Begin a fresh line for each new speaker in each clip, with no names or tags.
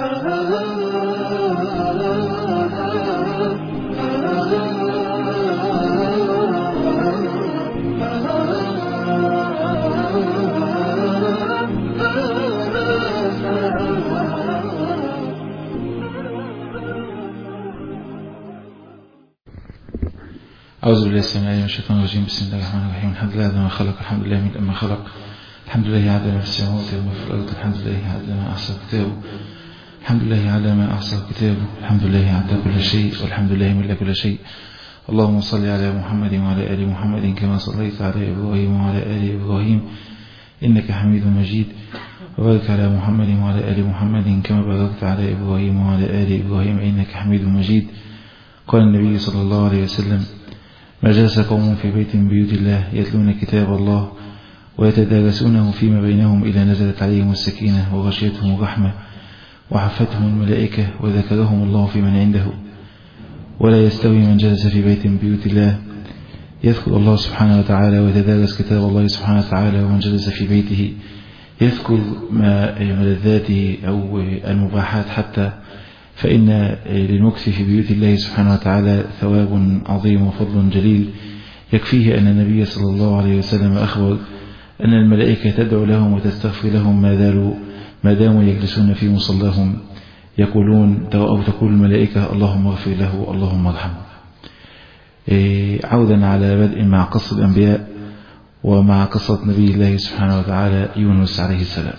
أعوذ بالله السميع العليم من الشيطان الرجيم. بسم الله الرحمن الرحيم. الحمد لله عدد ما خلق، الحمد لله ملء ما خلق، الحمد لله عدد ما في السماوات وما في الأرض، الحمد لله عدد ما أحصى كتابه، الحمد لله عدد ما أحصى كتابه، الحمد لله عدد كل شيء، والحمد لله ملء كل شيء. اللهم صل على محمد وعلى آل محمد كما صليت على إبراهيم وعلى آل إبراهيم إنك حميد مجيد، وبارك على محمد وعلى آل محمد كما باركت على إبراهيم وعلى آل إبراهيم إنك حميد مجيد. قال النبي صلى الله عليه وسلم: ما جلس قوم في بيت من بيوت الله يتلون كتاب الله ويتدارسونه فيما بينهم إلا نزلت عليهم السكينة وغشيتهم الرحمة وحفتهم الملائكة وذكرهم الله في من عنده. ولا يستوي من جلس في بيت من بيوت الله يذكر الله سبحانه وتعالى ويتدارس كتاب الله سبحانه وتعالى، ومن جلس في بيته يذكر ملذاته أو المباحات، حتى فإن للمكث في بيوت الله سبحانه وتعالى ثواب عظيم وفضل جليل. يكفيه أن النبي صلى الله عليه وسلم أخبر أن الملائكة تدعو لهم وتستغفر لهم ما داموا يجلسون في مصلاهم، يقولون أو تقول الملائكة: اللهم اغفر له، اللهم ارحمه. عودا على بدء مع قصة الأنبياء ومع قصة نبي الله سبحانه وتعالى يونس عليه السلام.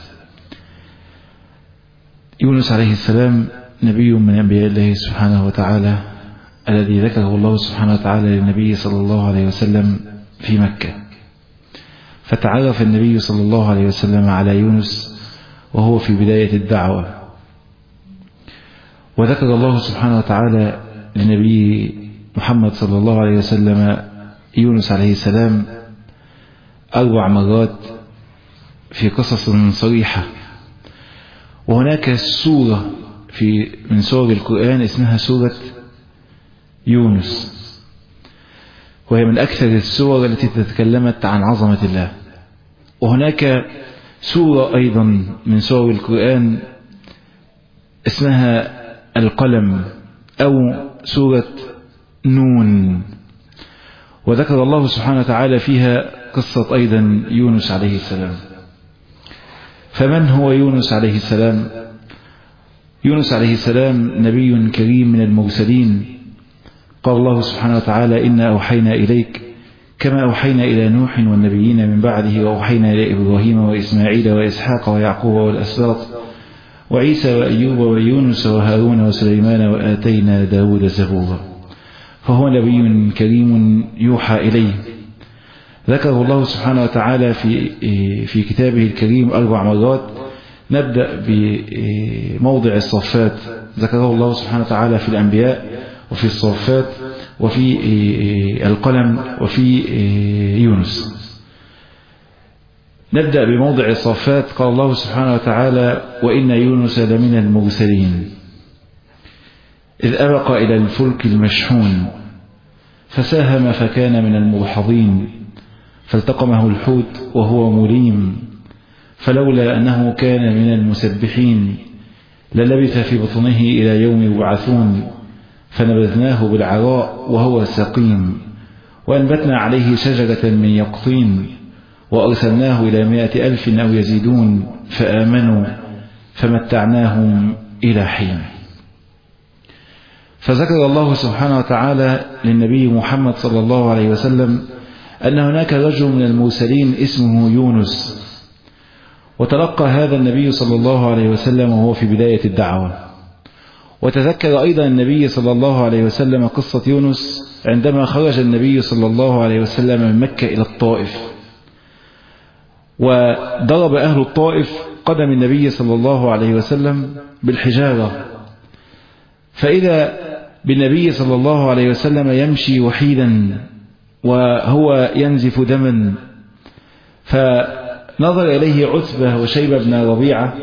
يونس عليه السلام نبي من أنبياء الله سبحانه وتعالى الذي ذكره الله سبحانه وتعالى للنبي صلى الله عليه وسلم في مكة. فتعرف النبي صلى الله عليه وسلم على يونس وهو في بداية الدعوة، وذكر الله سبحانه وتعالى لنبي محمد صلى الله عليه وسلم يونس عليه السلام 4 مرات في قصص صريحة. وهناك سورة من سور القرآن اسمها سورة يونس، وهي من أكثر السور التي تتكلمت عن عظمة الله. وهناك سورة أيضا من سور القرآن اسمها القلم أو سورة نون، وذكر الله سبحانه وتعالى فيها قصة أيضا يونس عليه السلام. فمن هو يونس عليه السلام؟ يونس عليه السلام نبي كريم من المرسلين. قال الله سبحانه وتعالى: إنا أوحينا إليك كما أوحينا إلى نوح والنبيين من بعده، وأوحينا إلى إبراهيم وإسماعيل وإسحاق ويعقوب والأسباط وعيسى وأيوب ويونس وهارون وسليمان وآتينا داود زبورا. فهو نبي كريم يوحى إليه. ذكره الله سبحانه وتعالى في كتابه الكريم 4 مرات. نبدأ بموضع الصفات، ذكره الله سبحانه وتعالى في الأنبياء وفي الصفات وفي القلم وفي يونس. نبدأ بموضع الصفات. قال الله سبحانه وتعالى: وإن يونس لمن المرسلين إذ أبق إلى الفلك المشحون فساهم فكان من المدحضين فالتقمه الحوت وهو مليم فلولا أنه كان من المسبحين للبث في بطنه إلى يوم يبعثون فنبذناه بالعراء وهو سقيم وأنبتنا عليه شجرة من يقطين وأرسلناه إلى 100,000 أو يزيدون فآمنوا فمتعناهم إلى حين. فذكر الله سبحانه وتعالى للنبي محمد صلى الله عليه وسلم أن هناك رجل من المرسلين اسمه يونس، وتلقى هذا النبي صلى الله عليه وسلم وهو في بداية الدعوة. وتذكر أيضا النبي صلى الله عليه وسلم قصة يونس عندما خرج النبي صلى الله عليه وسلم من مكة إلى الطائف، وضرب أهل الطائف قدم النبي صلى الله عليه وسلم بالحجارة، فإذا بالنبي صلى الله عليه وسلم يمشي وحيدا وهو ينزف دما، فنظر إليه عتبة وشيبة بن ربيعة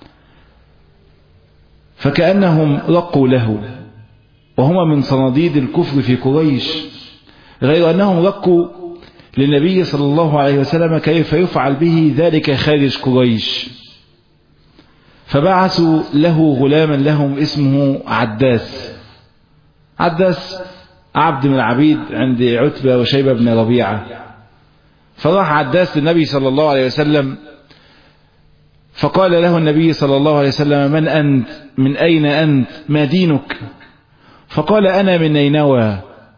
فكأنهم رقوا له، وهما من صناديد الكفر في قريش، غير أنهم رقوا للنبي صلى الله عليه وسلم كيف يفعل به ذلك خارج قريش. فبعثوا له غلاما لهم اسمه عداس. عداس عبد من العبيد عند عتبة وشيبة بن ربيعة. فراح عداس للنبي صلى الله عليه وسلم فقال له النبي صلى الله عليه وسلم: من أنت؟ من أين أنت؟ ما دينك؟ فقال: أنا من نينوى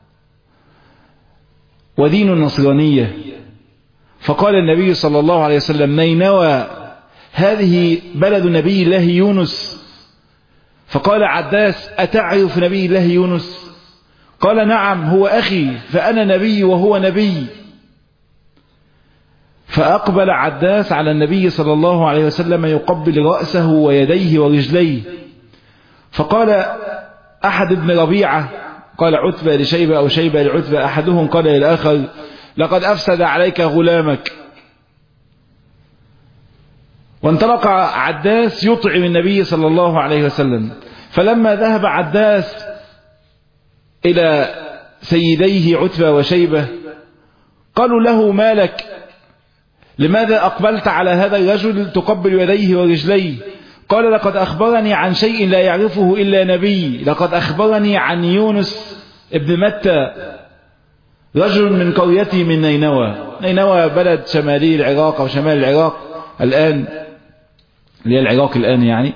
ودين النصرانية. فقال النبي صلى الله عليه وسلم: نينوى هذه بلد نبي الله يونس. فقال عداس: أتعرف نبي الله يونس؟ قال: نعم، هو أخي، فأنا نبي وهو نبي. فأقبل عداس على النبي صلى الله عليه وسلم يقبل رأسه ويديه ورجليه. فقال أحد ابن ربيعة، قال عتبة لشيبة أو شيبة لعتبة، أحدهم قال للآخر: لقد أفسد عليك غلامك. وانطلق عداس يطعم النبي صلى الله عليه وسلم. فلما ذهب عداس إلى سيديه عتبة وشيبة قالوا له: ما لك؟ لماذا أقبلت على هذا الرجل تقبل يديه ورجليه؟ قال: لقد أخبرني عن شيء لا يعرفه إلا نبي. لقد أخبرني عن يونس ابن متى، رجل من قريتي من نينوى. نينوى بلد شمالي العراق أو شمال العراق الآن، اللي هي العراق الآن يعني،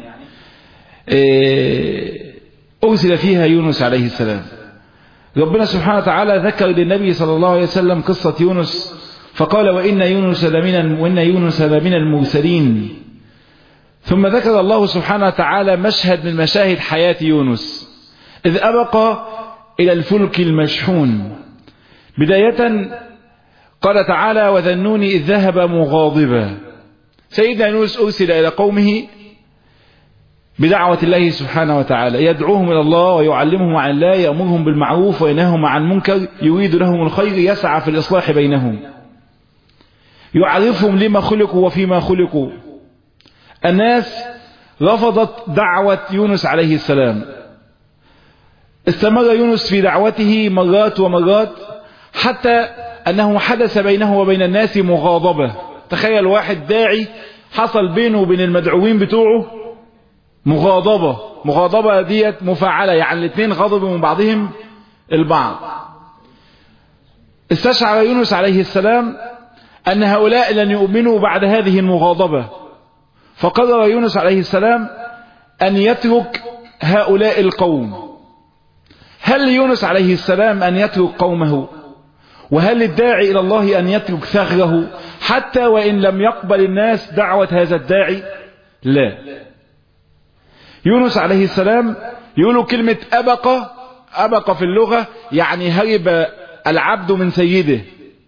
أرسل فيها يونس عليه السلام. ربنا سبحانه وتعالى ذكر للنبي صلى الله عليه وسلم قصة يونس فقال: وإن يونس لمن المرسلين. ثم ذكر الله سبحانه وتعالى مشهد من مشاهد حياة يونس إذ أبق إلى الفلك المشحون. بداية قال تعالى: وذا النون إذ ذهب مغاضبا. سيدنا يونس أرسل إلى قومه بدعوة الله سبحانه وتعالى، يدعوهم إلى الله ويعلمهم عن الله، يأمرهم بالمعروف وينهاهم عن المنكر، يريد لهم الخير، يسعى في الإصلاح بينهم، يعرفهم لما خلقوا وفيما خلقوا. الناس رفضت دعوة يونس عليه السلام. استمر يونس في دعوته مرات ومرات حتى أنه حدث بينه وبين الناس مغاضبة. تخيل واحد داعي حصل بينه وبين المدعوين بتوعه مغاضبة ديت مفاعلة، يعني الاثنين غضبوا من بعضهم البعض. استشعر يونس عليه السلام أن هؤلاء لن يؤمنوا بعد هذه المغاضبة، فقرر يونس عليه السلام أن يترك هؤلاء القوم. هل يونس عليه السلام أن يترك قومه؟ وهل الداعي إلى الله أن يترك ثغره حتى وإن لم يقبل الناس دعوة هذا الداعي؟ لا. يونس عليه السلام يقول كلمة أبق في اللغة يعني هرب العبد من سيده.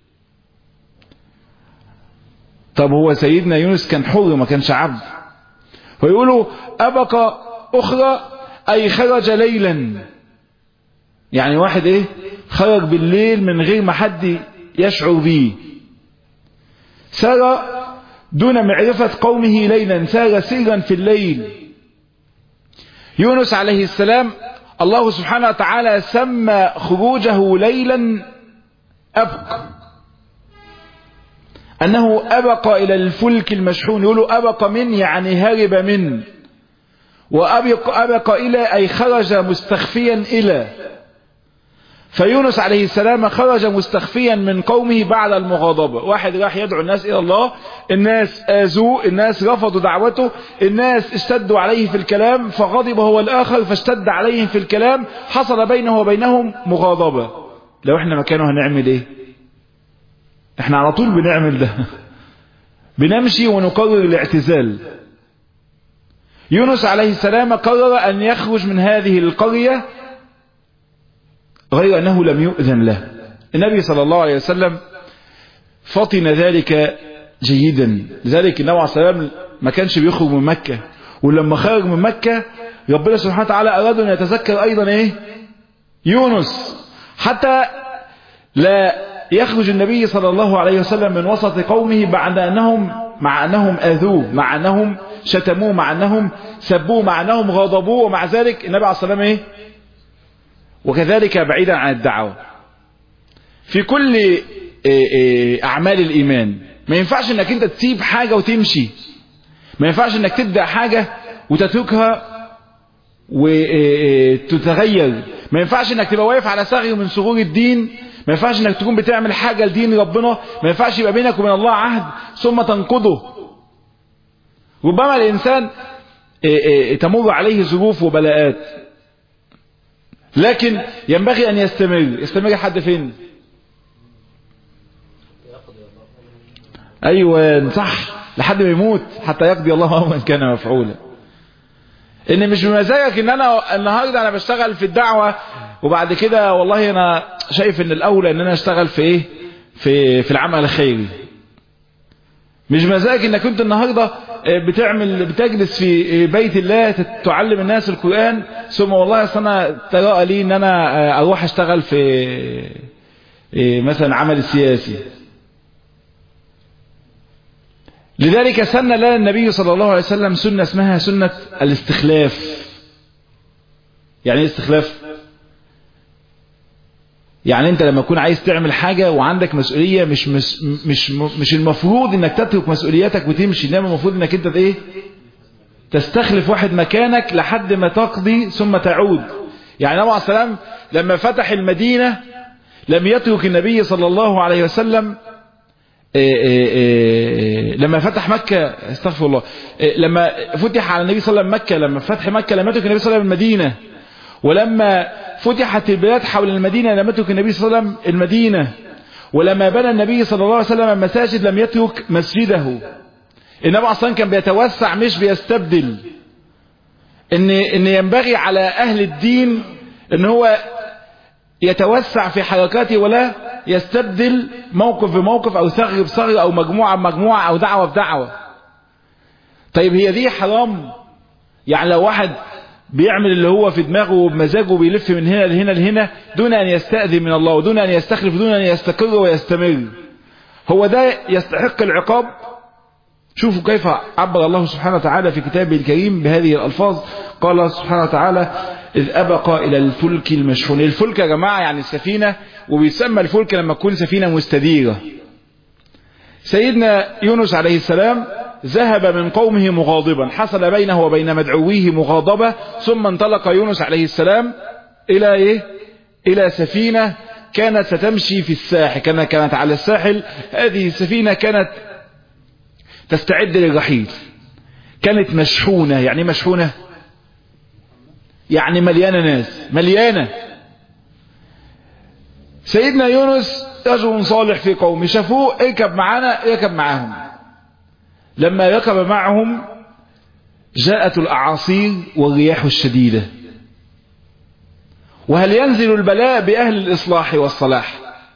طب هو سيدنا يونس كان حر ما كانش عبد، ويقولوا أبق أخرى أي خرج ليلا، يعني واحد خرج بالليل من غير ما حد يشعر به، سار دون معرفة قومه ليلا، سار سيرا في الليل. يونس عليه السلام الله سبحانه وتعالى سمى خروجه ليلا أبق، أنه أبق إلى الفلك المشحون. يقولوا أبق من يعني هرب من، وأبق إلى أي خرج مستخفيا إلى. فيونس عليه السلام خرج مستخفيا من قومه بعد المغاضبة. واحد راح يدعو الناس إلى الله، الناس آذوه، الناس رفضوا دعوته، الناس اشتدوا عليه في الكلام فغضب هو الآخر فاشتد عليهم في الكلام، حصل بينه وبينهم مغاضبة. لو احنا مكانه هنعمل ايه؟ احنا على طول بنعمل ده، بنمشي ونقرر الاعتزال. يونس عليه السلام قرر أن يخرج من هذه القرية غير أنه لم يؤذن له. النبي صلى الله عليه وسلم فطن ذلك جيدا، لذلك النبي عليه الصلاة والسلام ما كانش بيخرج من مكة، ولما خرج من مكة ربنا سبحانه وتعالى أراد أن يتذكر أيضا يونس، حتى لا يخرج النبي صلى الله عليه وسلم من وسط قومه بعد مع أنهم آذوه، مع أنهم شتموه، مع أنهم سبوه، مع أنهم غضبوه، ومع ذلك النبي عليه الصلاة والسلام وكذلك بعيدا عن الدعوة. في كل أعمال الإيمان ما ينفعش انك انت تسيب حاجة وتمشي، ما ينفعش انك تبدأ حاجة وتتركها وتتغير. ما ينفعش انك تبقى واقف على ثغر من ثغور الدين، ما ينفعش انك تكون بتعمل حاجة لدين ربنا، ما ينفعش يبقى بينك وبين الله عهد ثم تنقضه. ربما الانسان تمر عليه ظروف وبلاءات، لكن ينبغي ان يستمر لحد فين؟ ايوه صح، لحد ما يموت، حتى يقضي الله امرا كان مفعولا. ان مش بمزاجك ان انا النهارده انا بشتغل في الدعوه وبعد كده والله انا شايف ان الاولى ان انا اشتغل في ايه، في العمل الخيري. مش مزاجك انك كنت النهارده بتجلس في بيت الله تعلم الناس القرآن، ثم والله اصل انا تراءى لي ان انا اروح اشتغل في مثلا عمل سياسي. لذلك سن لنا النبي صلى الله عليه وسلم سنة اسمها سنة الاستخلاف. يعني ايه استخلاف؟ يعني انت لما تكون عايز تعمل حاجة وعندك مسؤولية، مش المفروض انك تترك مسؤولياتك وتمشي، انما المفروض انك انت ايه، تستخلف واحد مكانك لحد ما تقضي ثم تعود. يعني النبي عليه السلام لما فتح المدينة لم يترك النبي صلى الله عليه وسلم لما فتح مكة، استغفر الله، لما فتح على النبي صلى الله عليه وسلم مكة، لما فتح مكة لم يترك النبي صلى الله عليه وسلم المدينة، ولما فتحت البلاد حول المدينة لم يترك النبي صلى الله عليه وسلم المدينة، ولما بنى النبي صلى الله عليه وسلم المساجد لم يترك مسجده. النبي أصلا كان بيتوسع مش بيستبدل. ان ينبغي على أهل الدين ان هو يتوسع في حركاته ولا يستبدل موقف بموقف او ثغر بثغر او مجموعة بمجموعة او دعوة بدعوة. طيب هي دي حرام؟ يعني لو واحد بيعمل اللي هو في دماغه وبمزاجه بيلف من هنا لهنا لهنا دون ان يستأذن من الله ودون ان يستخلف ودون ان يستقر ويستمر، هو ده يستحق العقاب؟ شوفوا كيف عبر الله سبحانه وتعالى في كتابه الكريم بهذه الألفاظ. قال سبحانه وتعالى: إذ أبقى إلى الفلك المشحون. الفلك يا جماعة يعني السفينة، وبيسمى الفلك لما تكون سفينة مستديرة. سيدنا يونس عليه السلام ذهب من قومه مغاضبا، حصل بينه وبين مدعويه مغاضبة، ثم انطلق يونس عليه السلام إلى إيه؟ إلى سفينة كانت ستمشي في الساحل، كانت على الساحل. هذه السفينة كانت تستعد للرحيل، كانت مشحونة. يعني مشحونة يعني مليانة ناس، مليانة. سيدنا يونس رجل صالح في قومه، شافوه اركب معانا، يركب معاهم. لما ركب معهم جاءت الأعاصير والرياح الشديدة. وهل ينزل البلاء بأهل الإصلاح والصلاح؟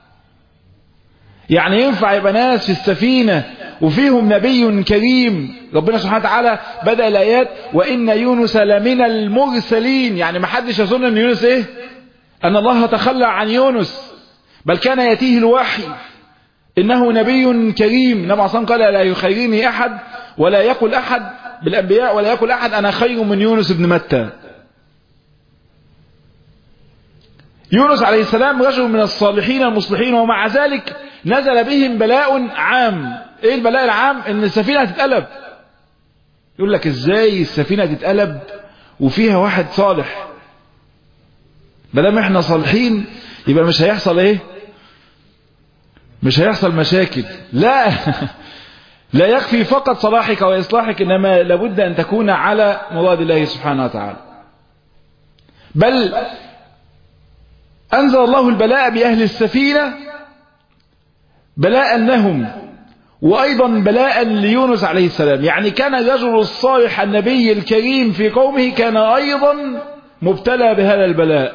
يعني ينفع يبقى ناس في السفينة وفيهم نبي كريم؟ ربنا سبحانه وتعالى بدأ الآيات: وإن يونس لمن المرسلين. يعني ما حدش يظن أن يونس إيه؟ أن الله تخلى عن يونس، بل كان يأتيه الوحي إنه نبي كريم. النبي عصام قال: لا يخيرني أحد ولا يقل أحد بالأنبياء ولا يقل أحد أنا خير من يونس بن متى. يونس عليه السلام رجل من الصالحين المصلحين، ومع ذلك نزل بهم بلاء عام. ايه البلاء العام؟ ان السفينة تتقلب. يقول لك ازاي السفينة تتقلب وفيها واحد صالح؟ بدل احنا صالحين يبقى مش هيحصل ايه؟ مش هيحصل مشاكل. لا لا يكفي فقط صلاحك وإصلاحك، إنما لابد أن تكون على مراد الله سبحانه وتعالى. بل أنزل الله البلاء بأهل السفينة بلاء لهم، وأيضا بلاء ليونس عليه السلام. يعني كان الرجل الصالح النبي الكريم في قومه كان أيضا مبتلى بهذا البلاء.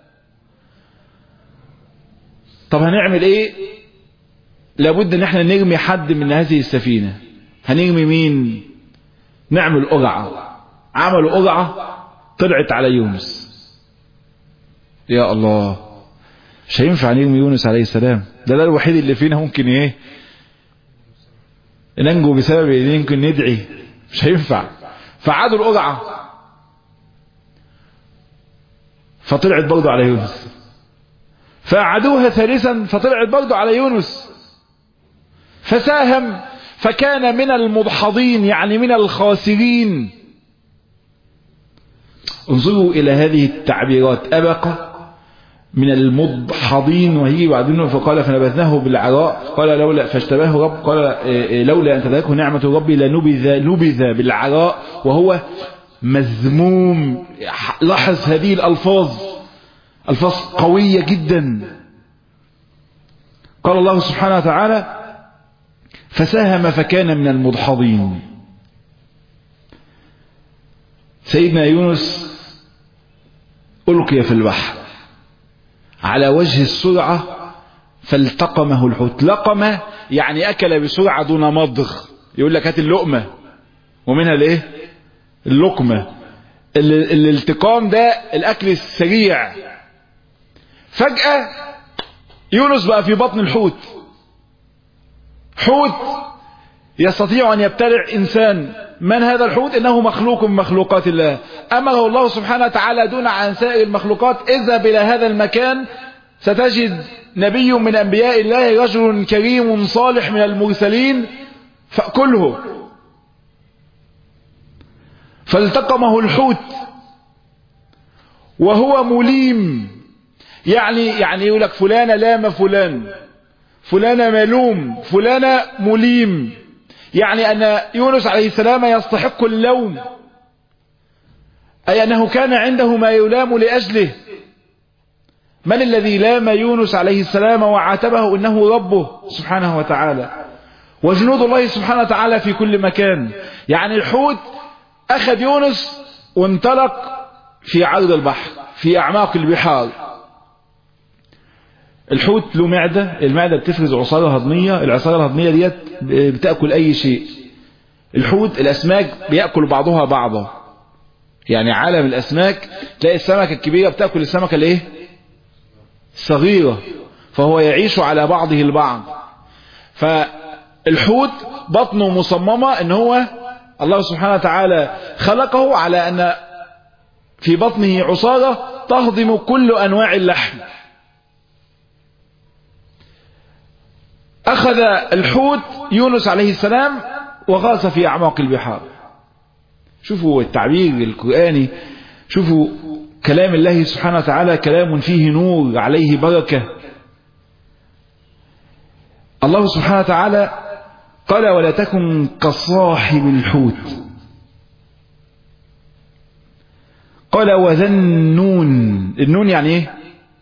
طب هنعمل ايه؟ لابد ان احنا نرمي حد من هذه السفينة. هنرمي مين؟ نعمل قرعة. عملوا قرعة طلعت على يونس. يا الله، مش هينفع نرمي يونس عليه السلام، ده الوحيد اللي فينا ممكن ايه ننجو بسبب ايه، يمكن ندعي. مش هينفع. فعادوا القرعة فطلعت برضو على يونس، فأعادوها ثالثا فطلعت برضو على يونس، فساهم فكان من المدحضين، يعني من الخاسرين. انظروا إلى هذه التعبيرات: أبق من المدحضين، وهي بعدين فقال فنبذناه بالعراء قال لولا فاشتباه رب قال لولا أن تدركه نعمة ربي لنبذ بالعراء وهو مذموم. لاحظ هذه الألفاظ، ألفاظ قوية جدا. قال الله سبحانه وتعالى فساهم فكان من المدحضين. سيدنا يونس ألقي في البحر على وجه السرعة فالتقمه الحوت. لقمه يعني أكل بسرعة دون مضغ. يقول لك هات اللقمة ومنها الايه؟ اللقمة. الالتقام ده الأكل السريع. فجأة يونس بقى في بطن الحوت. حوت يستطيع أن يبتلع إنسان. من هذا الحوت؟ إنه مخلوق من مخلوقات الله. أمره الله سبحانه وتعالى دون عن سائر المخلوقات: اذهب إلى هذا المكان ستجد نبي من أنبياء الله رجل كريم صالح من المرسلين فأكله. فالتقمه الحوت وهو مليم. يعني يقول لك فلانة لام فلان، فلانة ملوم، فلانة مليم. يعني أن يونس عليه السلام يستحق اللوم، أي أنه كان عنده ما يلام لأجله. من الذي لام يونس عليه السلام وعاتبه؟ إنه ربه سبحانه وتعالى، وجنود الله سبحانه وتعالى في كل مكان. يعني الحوت أخذ يونس وانطلق في عرض البحر في أعماق البحار. الحوت له معدة، المعدة بتفرز عصارة هضمية، العصارة الهضمية ديت بتأكل أي شيء. الحوت الأسماك بيأكل بعضها بعضا. يعني عالم الأسماك تلاقي السمكة الكبيرة بتأكل السمكة الايه؟ الصغيرة، فهو يعيش على بعضه البعض. فالحوت بطنه مصممة ان هو الله سبحانه وتعالى خلقه على ان في بطنه عصارة تهضم كل أنواع اللحم. أخذ الحوت يونس عليه السلام وغاص في أعماق البحار. شوفوا التعبير القرآني، شوفوا كلام الله سبحانه وتعالى، كلام فيه نور عليه بركة. الله سبحانه وتعالى قال ولا تكن كصاحب الحوت. قال وذا النون. النون يعني ايه؟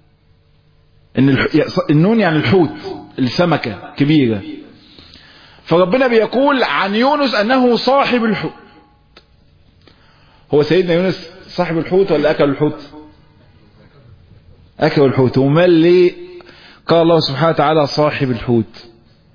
النون يعني الحوت، السمكة كبيرة. فربنا بيقول عن يونس أنه صاحب الحوت. هو سيدنا يونس صاحب الحوت ولا أكل الحوت؟ أكل الحوت. وما اللي قال الله سبحانه وتعالى صاحب الحوت؟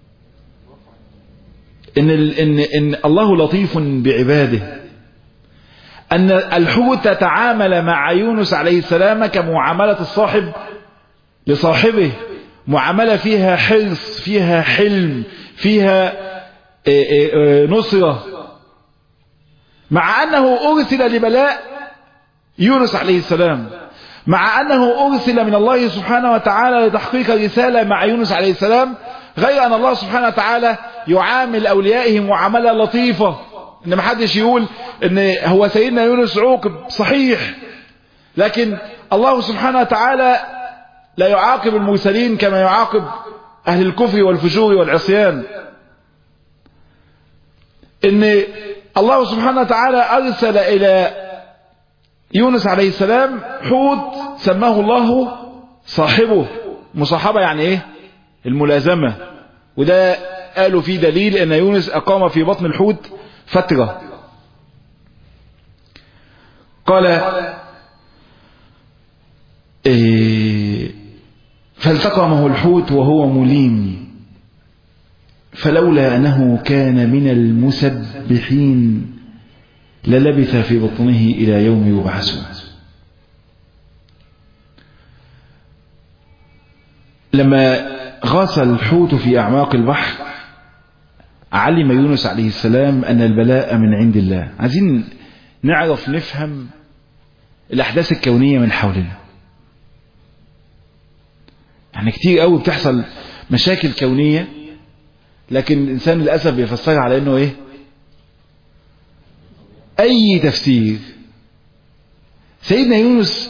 إن الله لطيف بعباده. أن الحوت تعامل مع يونس عليه السلام كمعاملة الصاحب لصاحبه، معاملة فيها حرص، فيها حلم، فيها نصرة، مع أنه أرسل لبلاء يونس عليه السلام، مع أنه أرسل من الله سبحانه وتعالى لتحقيق رسالة مع يونس عليه السلام، غير أن الله سبحانه وتعالى يعامل أوليائه معاملة لطيفة. إن ما حدش يقول إن هو سيدنا يونس عوقب، صحيح، لكن الله سبحانه وتعالى لا يعاقب المرسلين كما يعاقب أهل الكفر والفجور والعصيان. إن الله سبحانه وتعالى أرسل إلى يونس عليه السلام حوت سماه الله صاحبه. مصاحبة يعني إيه؟ الملازمة. وده قالوا فيه دليل أن يونس أقام في بطن الحوت فترة. قال فالتقمه الحوت وهو مليم فلولا أنه كان من المسبحين للبث في بطنه إلى يوم يبعثون. لما غاص الحوت في أعماق البحر علم يونس عليه السلام أن البلاء من عند الله. عايزين نعرف نفهم الأحداث الكونية من حولنا. يعني كتير قوي بتحصل مشاكل كونية، لكن الإنسان للأسف بيفسرها على أنه إيه؟ أي تفسير. سيدنا يونس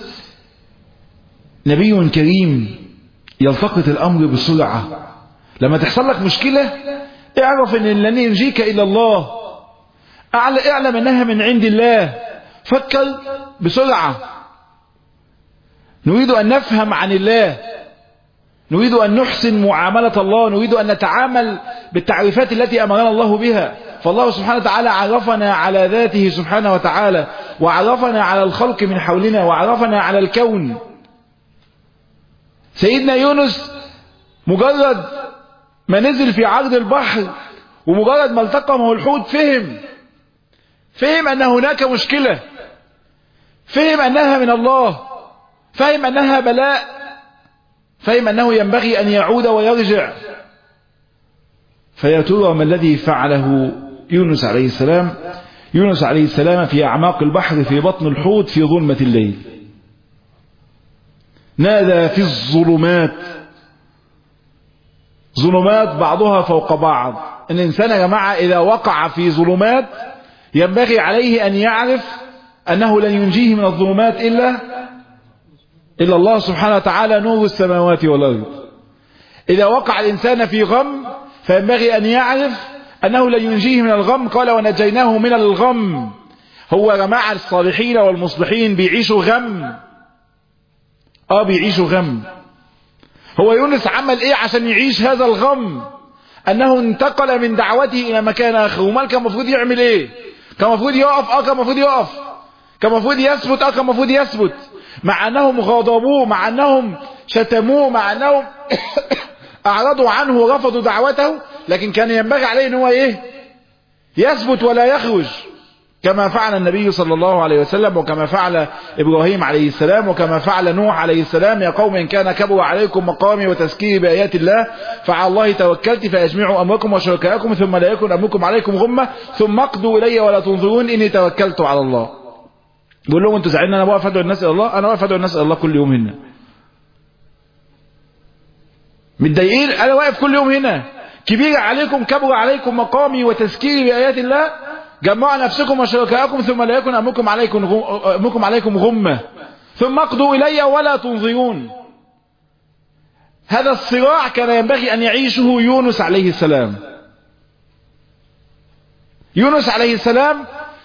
نبي كريم يلتقط الأمر بسرعة. لما تحصل لك مشكلة اعرف ان لن ينجيك إلا الله، اعلم انها من عند الله، فكر بسرعة. نريد أن نفهم عن الله، نريد أن نحسن معاملة الله، نريد أن نتعامل بالتعريفات التي أمرنا الله بها. فالله سبحانه وتعالى عرفنا على ذاته سبحانه وتعالى، وعرفنا على الخلق من حولنا، وعرفنا على الكون. سيدنا يونس مجرد ما نزل في عرض البحر ومجرد ما التقمه الحوت فهم أن هناك مشكلة، فهم أنها من الله، فهم أنها بلاء، فهم أنه ينبغي أن يعود ويرجع. فيا ترى ما الذي فعله يونس عليه السلام؟ يونس عليه السلام في أعماق البحر في بطن الحوت في ظلمة الليل نادى في الظلمات، ظلمات بعضها فوق بعض. الإنسان يا جماعة إذا وقع في ظلمات ينبغي عليه أن يعرف أنه لن ينجيه من الظلمات إلا الله سبحانه وتعالى نور السماوات والأرض. إذا وقع الإنسان في غم فينبغي أن يعرف أنه لن ينجيه من الغم. قال ونجيناه من الغم. هو يا جماعة الصالحين والمصلحين بيعيشوا غم، بيعيشوا غم. هو يونس عمل ايه عشان يعيش هذا الغم؟ انه انتقل من دعوته الى مكان اخر. ومال كان المفروض يعمل ايه؟ كان المفروض يقف، كان المفروض يقف، كان المفروض يثبت، كان المفروض يثبت، مع انهم غضبوه، مع انهم شتموه، مع انهم اعرضوا عنه ورفضوا دعوته، لكن كان ينبغي عليه ان هو ايه؟ يثبت ولا يخرج، كما فعل النبي صلى الله عليه وسلم، وكما فعل إبراهيم عليه السلام، وكما فعل نوح عليه السلام. يا قوم إن كان كبر عليكم مقامي وتذكيري بآيات الله فعلى الله توكلت فأجمعوا أمركم وشركاءكم ثم لا يكن أمركم عليكم غمة ثم اقضوا إلي ولا تنظرون إني توكلت على الله. بقول لهم انتوا زعلنا انا واقف ادعو الناس الى الله؟ انا واقف ادعو الناس الى الله كل يوم هنا. متضايقين؟ انا واقف كل يوم هنا. كبير عليكم كبر عليكم مقامي وتذكيري بآيات الله، جمعوا نفسكم وشركاءكم ثم لا يكن أمركم عليكم غمة ثم اقضوا إلي ولا تنظرون. هذا الصراع كان ينبغي أن يعيشه يونس عليه السلام. يونس عليه السلام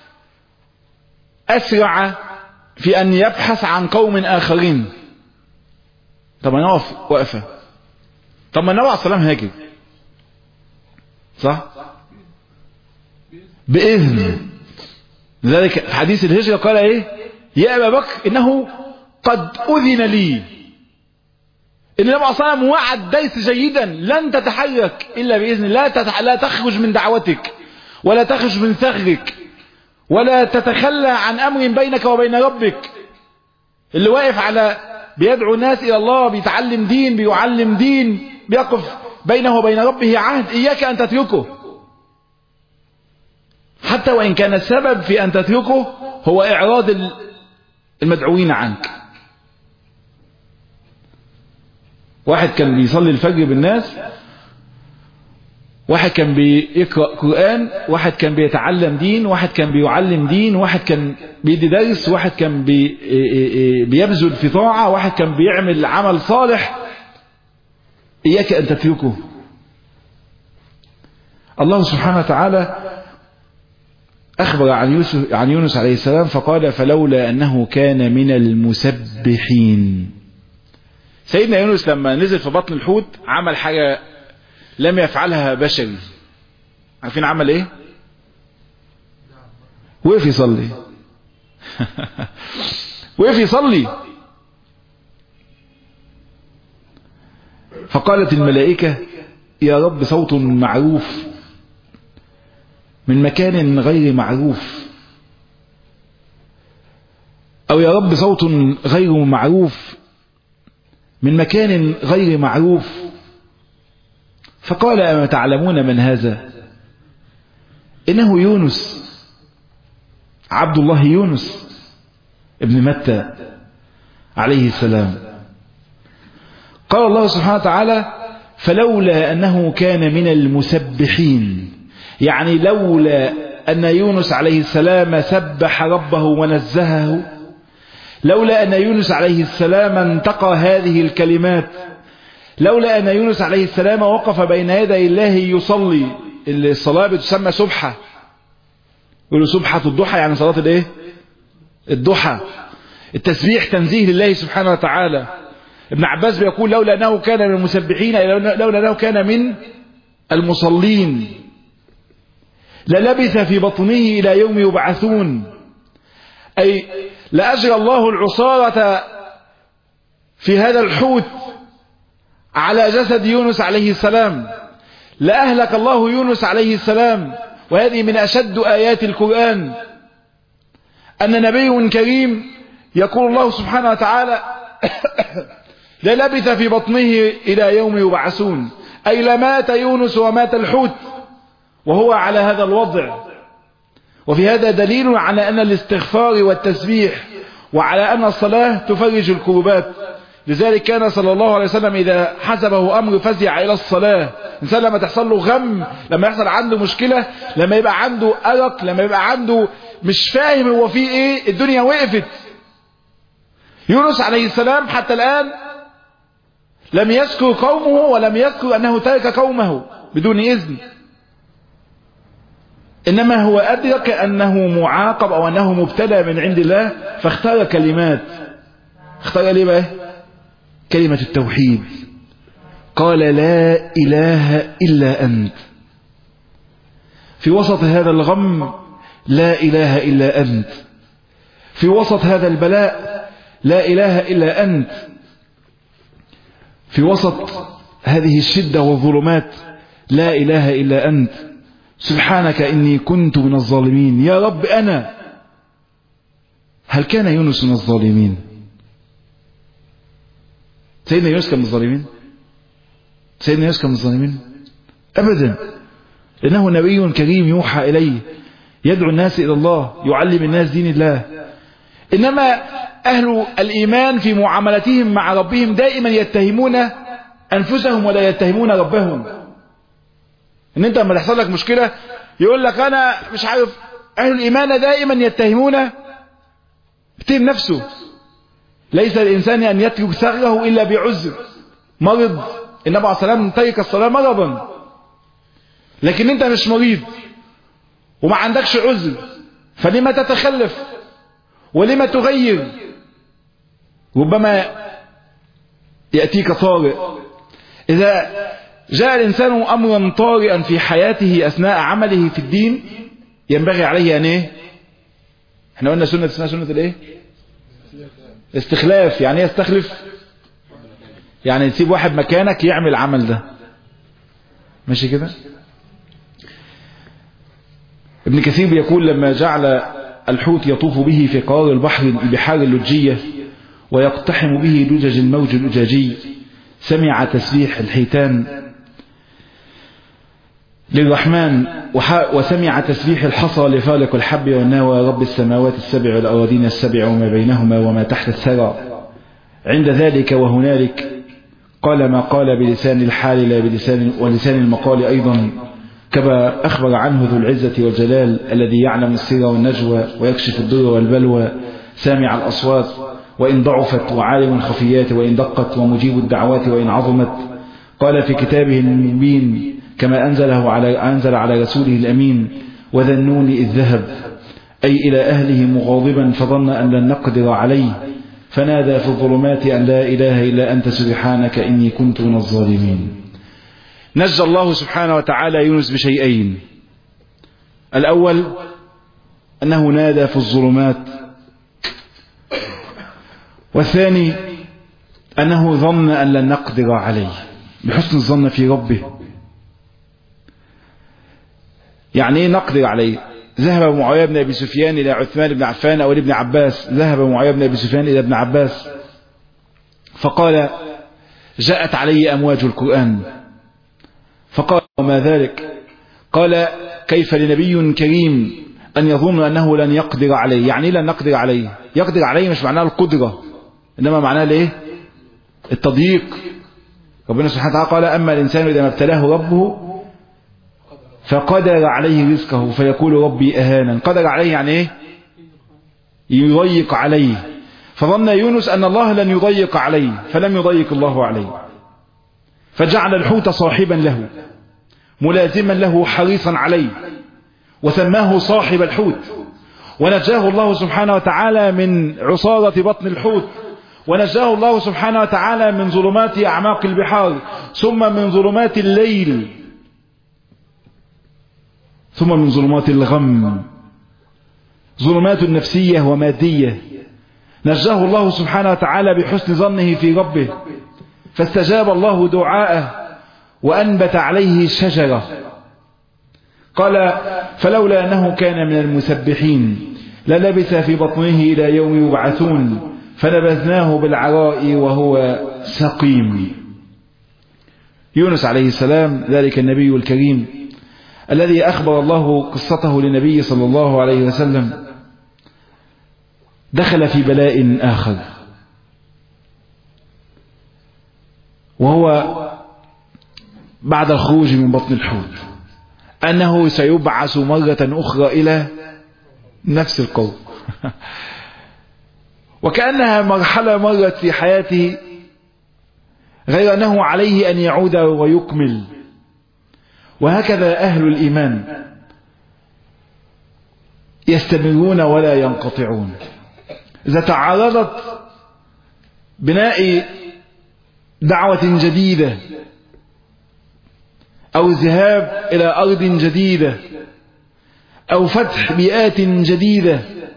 أسرع في أن يبحث عن قوم آخرين. طب أنا وقفة، طب ما النبي عليه السلام هاجر، صح؟ بإذن. لذلك في حديث الهجرة قال ايه؟ يا أبا بكر إنه قد أذن لي. إن النبي صلى الله عليه وسلم وعد ديس جيدا لن تتحرك إلا بإذن. لا تخرج من دعوتك ولا تخرج من ثغرك ولا تتخلى عن أمر بينك وبين ربك. اللي واقف على بيدعو الناس إلى الله، بيتعلم دين، بيعلم دين، بيقف بينه وبين ربه عهد، إياك أن تتركه حتى وإن كان السبب في أن تتركه هو إعراض المدعوين عنك. واحد كان بيصلي الفجر بالناس، واحد كان بيقرأ قرآن، واحد كان بيتعلم دين، واحد كان بيعلم دين، واحد كان بيدي درس، واحد كان بيبذل في طاعة، واحد كان بيعمل عمل صالح. إياك أن تتركه. الله سبحانه وتعالى أخبر عن يونس عليه السلام فقال فلولا أنه كان من المسبحين. سيدنا يونس لما نزل في بطن الحوت عمل حاجة لم يفعلها بشري. عارفين عمل ايه؟ وقف يصلي. وقف يصلي. فقالت الملائكة يا رب صوت معروف من مكان غير معروف، أو يا رب صوت غير معروف من مكان غير معروف. فقال أما تعلمون من هذا؟ إنه يونس عبد الله يونس ابن متى عليه السلام. قال الله سبحانه وتعالى فلولا أنه كان من المسبحين، يعني لولا أن يونس عليه السلام سبح ربه ونزهه، لولا أن يونس عليه السلام انتقى هذه الكلمات، لولا أن يونس عليه السلام وقف بين يدي الله يصلي. الصلاة بتسمى سبحة، يقولوا سبحة الضحى، يعني صلاة الايه؟ الضحى. التسبيح تنزيه لله سبحانه وتعالى. ابن عباس بيقول لولا أنه كان من المسبحين، لولا أنه كان من المصلين للبث في بطنه إلى يوم يبعثون، أي لأجرى الله العصارة في هذا الحوت على جسد يونس عليه السلام، لأهلك الله يونس عليه السلام. وهذه من أشد آيات القرآن، أن نبي كريم يقول الله سبحانه وتعالى للبث في بطنه إلى يوم يبعثون، أي لمات يونس ومات الحوت وهو على هذا الوضع. وفي هذا دليل على أن الاستغفار والتسبيح وعلى أن الصلاة تفرج الكربات. لذلك كان صلى الله عليه وسلم إذا حسبه أمر فزع إلى الصلاة. إنسان لما تحصل له غم، لما يحصل عنده مشكلة، لما يبقى عنده أرق، لما يبقى عنده مش فاهم هو فيه إيه، الدنيا وقفت. يونس عليه السلام حتى الآن لم يذكر قومه ولم يذكر أنه ترك قومه بدون إذن، إنما هو أدرك أنه معاقب أو أنه مبتلى من عند الله، فاختار كلمات. اختار ليه بقى؟ كلمة التوحيد. قال لا إله إلا أنت. في وسط هذا الغم لا إله إلا أنت، في وسط هذا البلاء لا إله إلا أنت، في وسط هذه الشدة والظلمات لا إله إلا أنت. سبحانك إني كنت من الظالمين. يا رب أنا. هل كان يونس من الظالمين؟ سيدنا يونس كان من الظالمين؟ سيدنا يونس كان من الظالمين؟ أبدا، لأنه نبي كريم يوحى إليه، يدعو الناس إلى الله، يعلم الناس دين الله. إنما أهل الإيمان في معاملتهم مع ربهم دائما يتهمون أنفسهم ولا يتهمون ربهم. إن أنت لما تحصل لك مشكلة يقول لك أنا مش عارف. أهل الإيمان دائما يتهم نفسه. ليس الإنسان أن يترك ثغره إلا بعذر. مرض، النبي عليه الصلاة والسلام ترك الصلاة مرضا، لكن أنت مش مريض وما عندكش عذر، فلما تتخلف ولما تغير؟ ربما يأتيك طارئ. إذا جاء الإنسان أمرا طارئا في حياته أثناء عمله في الدين ينبغي عليه أن إيه؟ احنا قلنا سنة اسمها سنة الإيه؟ استخلاف. يعني إيه يستخلف؟ يعني تسيب واحد مكانك يعمل العمل ده. ماشي كده؟ ابن كثير بيقول لما جعل الحوت يطوف به في قرار البحار اللجية ويقتحم به لجج الموج الأجاجي، سمع تسبيح الحيتان للرحمن، وسمع تسبيح الحصى لفالق الحب والنوى رب السماوات السبع والأراضين السبع وما بينهما وما تحت الثرى. عند ذلك وهنالك قال ما قال بلسان الحال لا بلسان ولسان المقال أيضا، كما أخبر عنه ذو العزة والجلال الذي يعلم السر والنجوى ويكشف الضر والبلوى، سامع الأصوات وإن ضعفت وعالم الخفيات وإن دقت ومجيب الدعوات وإن عظمت. قال في كتابه المبين كما أنزل على رسوله الأمين وذا النون إذ ذهب، أي إلى أهله مغاضبا فظن أن لن نقدر عليه، فنادى في الظلمات أن لا إله إلا أنت سبحانك إني كنت من الظالمين. نجى الله سبحانه وتعالى يونس بشيئين: الأول أنه نادى في الظلمات، والثاني أنه ظن أن لن نقدر عليه، بحسن الظن في ربه. يعني ايه نقدر عليه؟ ذهب معاوية بن أبي سفيان إلى عثمان بن عفان أو لابن عباس، ذهب معاوية بن أبي سفيان إلى ابن عباس فقال جاءت علي أمواج القرآن، فقال وما ذلك؟ قال كيف لنبي كريم أن يظن أنه لن يقدر عليه. يعني لن نقدر عليه، يقدر عليه مش معناه القدرة، إنما معناه ليه؟ التضييق. ربنا سبحانه وتعالى قال أما الإنسان إذا ما ابتلاه ربه فقدر عليه رزقه فيقول ربي أهانا. قدر عليه يعني إيه؟ يضيق عليه. فظن يونس أن الله لن يضيق عليه، فلم يضيق الله عليه، فجعل الحوت صاحبا له ملازما له حريصا عليه، وسماه صاحب الحوت، ونجاه الله سبحانه وتعالى من عصارة بطن الحوت، ونجاه الله سبحانه وتعالى من ظلمات أعماق البحار، ثم من ظلمات الليل، ثم من ظلمات الغم، ظلمات نفسية ومادية. نجاه الله سبحانه وتعالى بحسن ظنه في ربه، فاستجاب الله دعاءه وأنبت عليه شجرة. قال: فلولا أنه كان من المسبحين للبث في بطنه إلى يوم يبعثون فنبذناه بالعراء وهو سقيم. يونس عليه السلام، ذلك النبي الكريم الذي أخبر الله قصته لنبي صلى الله عليه وسلم، دخل في بلاء آخر، وهو بعد الخروج من بطن الحوت أنه سيبعث مرة أخرى إلى نفس القوم وكأنها مرحلة مرت في حياته، غير أنه عليه أن يعود ويكمل. وهكذا أهل الإيمان يستمرون ولا ينقطعون. إذا تعرضت بناء دعوة جديدة أو ذهاب إلى أرض جديدة أو فتح بيئات جديدة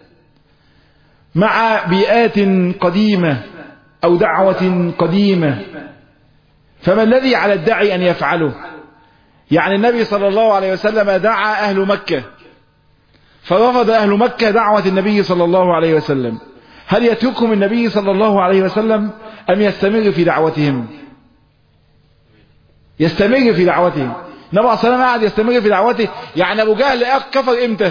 مع بيئات قديمة أو دعوة قديمة، فما الذي على الداعي أن يفعله؟ يعني النبي صلى الله عليه وسلم دعا أهل مكة، فرفض أهل مكة دعوة النبي صلى الله عليه وسلم. هل يتركهم النبي صلى الله عليه وسلم أم يستمر في دعوتهم؟ يستمر في دعوتهم. النبي صلى الله عليه وسلم قاعد يستمر في دعوته. يعني أبو جهل كفر إمتى؟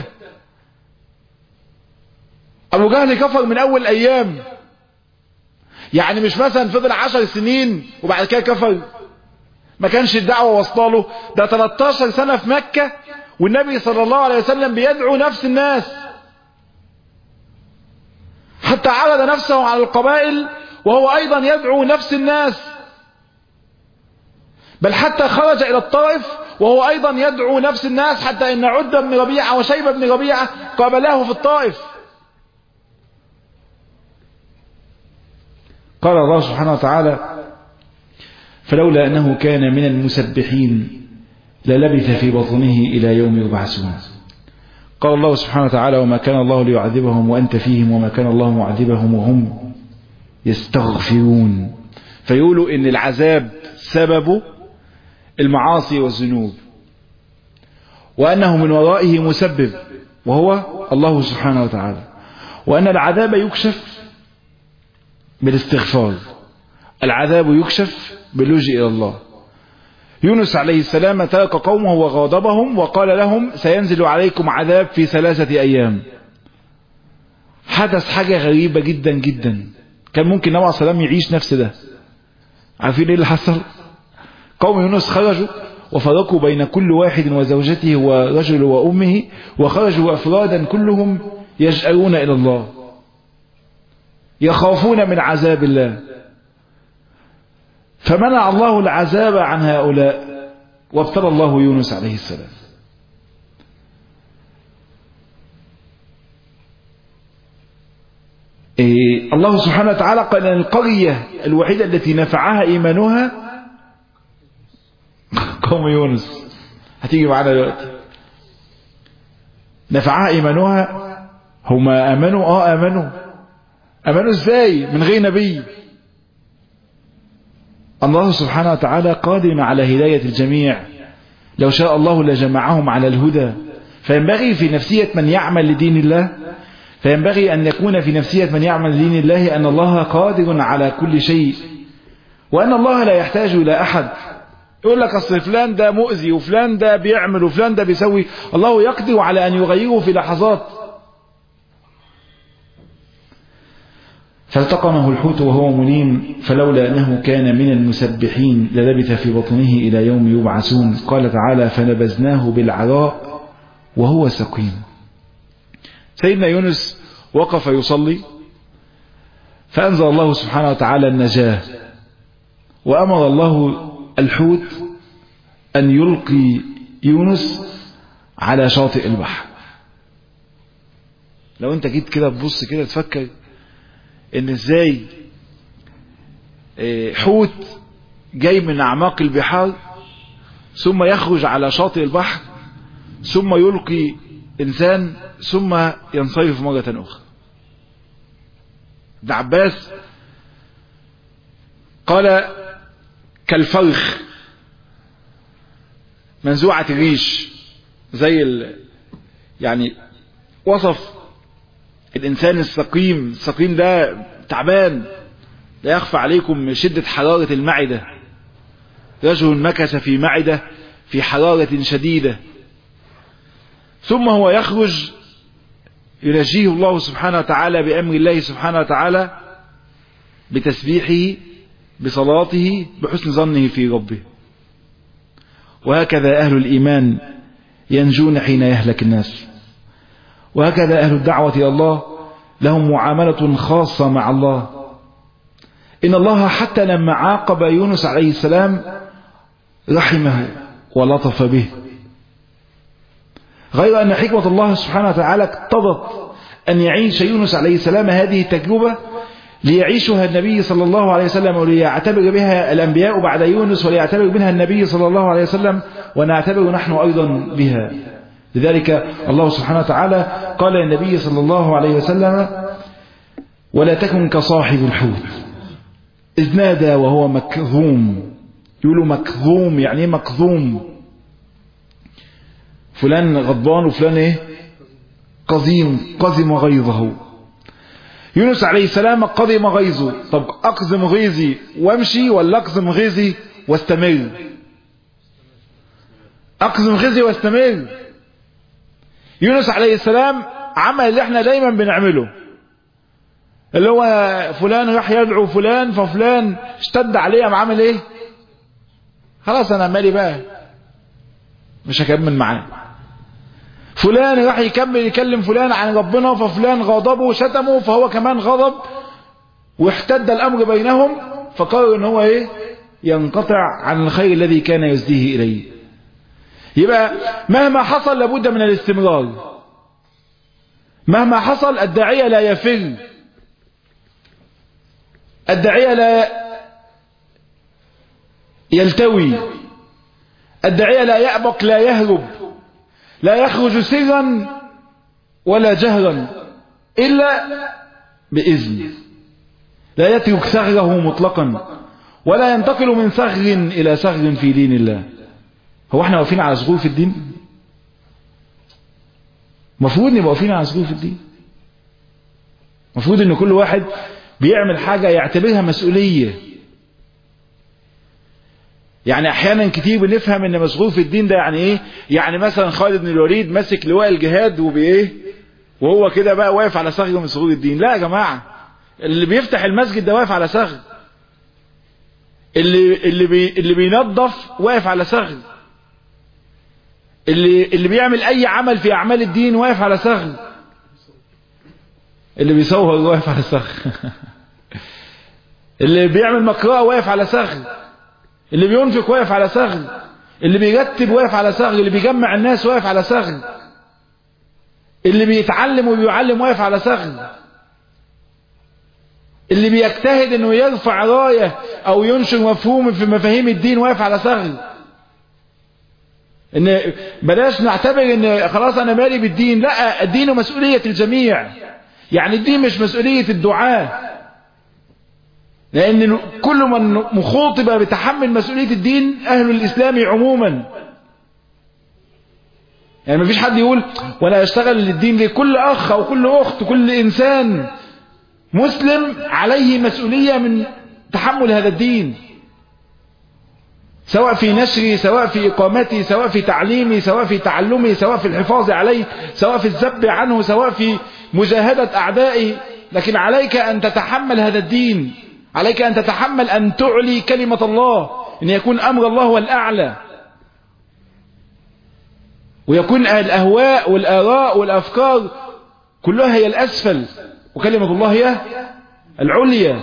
أبو جهل كفر من أول أيام. يعني مش مثلا فضل 10 سنين وبعد كده كفر، ما كانش الدعوة وصله. ده 13 سنة في مكة والنبي صلى الله عليه وسلم بيدعو نفس الناس، حتى عرض نفسه على القبائل وهو أيضا يدعو نفس الناس، بل حتى خرج إلى الطائف وهو أيضا يدعو نفس الناس، حتى إن عدة بن ربيعة وشيبة بن ربيعة قابلاه في الطائف. قال الله سبحانه وتعالى: فلولا أنه كان من المسبحين للبث في بطنه إلى يوم يبعثون. قال الله سبحانه وتعالى: وما كان الله ليعذبهم وأنت فيهم وما كان الله معذبهم وهم يستغفرون. فيقولوا إن العذاب سببه المعاصي والذنوب، وأنه من ورائه مسبب وهو الله سبحانه وتعالى، وأن العذاب يكشف بالاستغفار، العذاب يكشف باللجوء إلى الله. يونس عليه السلام ترك قومه وغاضبهم وقال لهم: سينزل عليكم عذاب في 3 أيام. حدث حاجة غريبة جدا جدا، كان ممكن النبي عليه السلام يعيش نفس ده. عارفين ايه اللي حصل؟ قوم يونس خرجوا وفرقوا بين كل واحد وزوجته ورجل وأمه، وخرجوا أفرادا كلهم يجأرون إلى الله، يخافون من عذاب الله. فمنع الله العذاب عن هؤلاء وابتلى الله يونس عليه السلام. الله سبحانه وتعالى قال أن القرية الوحيدة التي نفعها إيمانها قوم يونس. هتيجي معنا دلوقتي. نفعها إيمانها، هم آمنوا آمنوا ازاي؟ من غير نبي. الله سبحانه وتعالى قادر على هداية الجميع، لو شاء الله لجمعهم على الهدى. فينبغي في نفسية من يعمل لدين الله، فينبغي أن يكون في نفسية من يعمل لدين الله أن الله قادر على كل شيء، وأن الله لا يحتاج إلى أحد. يقول لك أصل فلان ده مؤذي وفلان ده بيعمل وفلان ده بيسوي، الله يقدر على أن يغيره في لحظات. فالتقمه الحوت وهو مليم فلولا أنه كان من المسبحين للبث في بطنه إلى يوم يبعثون. قال تعالى: فنبذناه بالعراء وهو سقيم. سيدنا يونس وقف يصلي، فأنزل الله سبحانه وتعالى النجاة، وأمر الله الحوت أن يلقي يونس على شاطئ البحر. لو انت جيت كده تبص كده تفكر ان ازاي حوت جاي من اعماق البحار ثم يخرج على شاطئ البحر ثم يلقي انسان ثم ينصرف مرة اخرى. ابن عباس قال كالفرخ منزوعة الريش، زي يعني وصف الانسان السقيم. السقيم ده تعبان، لا يخفى عليكم شدة حرارة المعدة، رجل مكث في معدة في حرارة شديدة، ثم هو يخرج ينجيه الله سبحانه وتعالى بأمر الله سبحانه وتعالى، بتسبيحه، بصلاته، بحسن ظنه في ربه. وهكذا أهل الإيمان ينجون حين يهلك الناس، وهكذا أهل الدعوة إلى الله لهم معاملة خاصة مع الله. إن الله حتى لما عاقب يونس عليه السلام رحمه ولطف به، غير أن حكمة الله سبحانه وتعالى اقتضت أن يعيش يونس عليه السلام هذه التجربة ليعيشها النبي صلى الله عليه وسلم، وليعتبر بها الأنبياء بعد يونس، وليعتبر منها النبي صلى الله عليه وسلم، ونعتبر نحن أيضا بها. لذلك الله سبحانه وتعالى قال للنبي صلى الله عليه وسلم: ولا تكن كصاحب الحوت إذ نادى وهو مكظوم. يقولوا مكظوم يعني ايه مكظوم؟ فلان غضبان وفلان ايه؟ قزم غيظه. يونس عليه السلام قضم غيظه. طب اقزم غيظي وامشي ولا اقزم غيظي واستمر؟ اقزم غيظي واستمر. يونس عليه السلام عمل اللي احنا دايما بنعمله، اللي هو فلان راح يدعو فلان ففلان اشتد عليه، قام عامل ايه؟ خلاص انا مالي بقى، مش هكمل معاه. فلان راح يكلم فلان عن ربنا ففلان غضبه وشتمه، فهو كمان غضب واحتد الامر بينهم، فقرر ان هو ايه؟ ينقطع عن الخير الذي كان يزديه اليه. يبقى مهما حصل لابد من الاستمرار، مهما حصل الداعية لا يفر، الداعية لا يلتوي، الداعية لا يأبق، لا يهرب، لا يخرج سرا ولا جهرا إلا بإذن، لا يترك ثغره مطلقا، ولا ينتقل من ثغر إلى ثغر في دين الله. هو احنا واقفين على ثغور في الدين؟ مفروض نبقى واقفين على ثغور في الدين. مفروض ان كل واحد بيعمل حاجة يعتبرها مسؤولية. يعني احيانا كتير بنفهم ان مسغول في الدين ده يعني ايه؟ يعني مثلا خالد بن الوليد ماسك لواء الجهاد وبايه وهو كده بقى واقف على ثغر من ثغور الدين. لا يا جماعة، اللي بيفتح المسجد ده واقف على ثغر، اللي بينظف واقف على ثغر، اللي بيعمل اي عمل في اعمال الدين واقف على ثغر، اللي بيصور واقف على ثغر اللي بيعمل مقرأة واقف على ثغر، اللي بينفق واقف على ثغر، اللي بيرتب واقف على ثغر، اللي بيجمع الناس واقف على ثغر، اللي بيتعلم وبيعلم واقف على ثغر، اللي بيجتهد انه يرفع راية او ينشر مفهوم في مفاهيم الدين واقف على ثغر. ان بلاش نعتبر ان خلاص انا مالي بالدين، لا، الدين مسؤولية الجميع. يعني الدين مش مسؤولية الدعاة، لأن كل من مخاطب بتحمل مسؤولية الدين أهل الإسلام عموما. يعني مفيش حد يقول ولا يشتغل للدين. لكل أخ أو كل أخت كل إنسان مسلم عليه مسؤولية من تحمل هذا الدين، سواء في نشره، سواء في إقامته، سواء في تعليمه، سواء في تعلمه، سواء في الحفاظ عليه، سواء في الذب عنه، سواء في مجاهدة أعدائه. لكن عليك أن تتحمل هذا الدين، عليك أن تتحمل أن تعلي كلمة الله، أن يكون أمر الله هو الأعلى، ويكون الأهواء والآراء والأفكار كلها هي الأسفل، وكلمة الله هي العليا،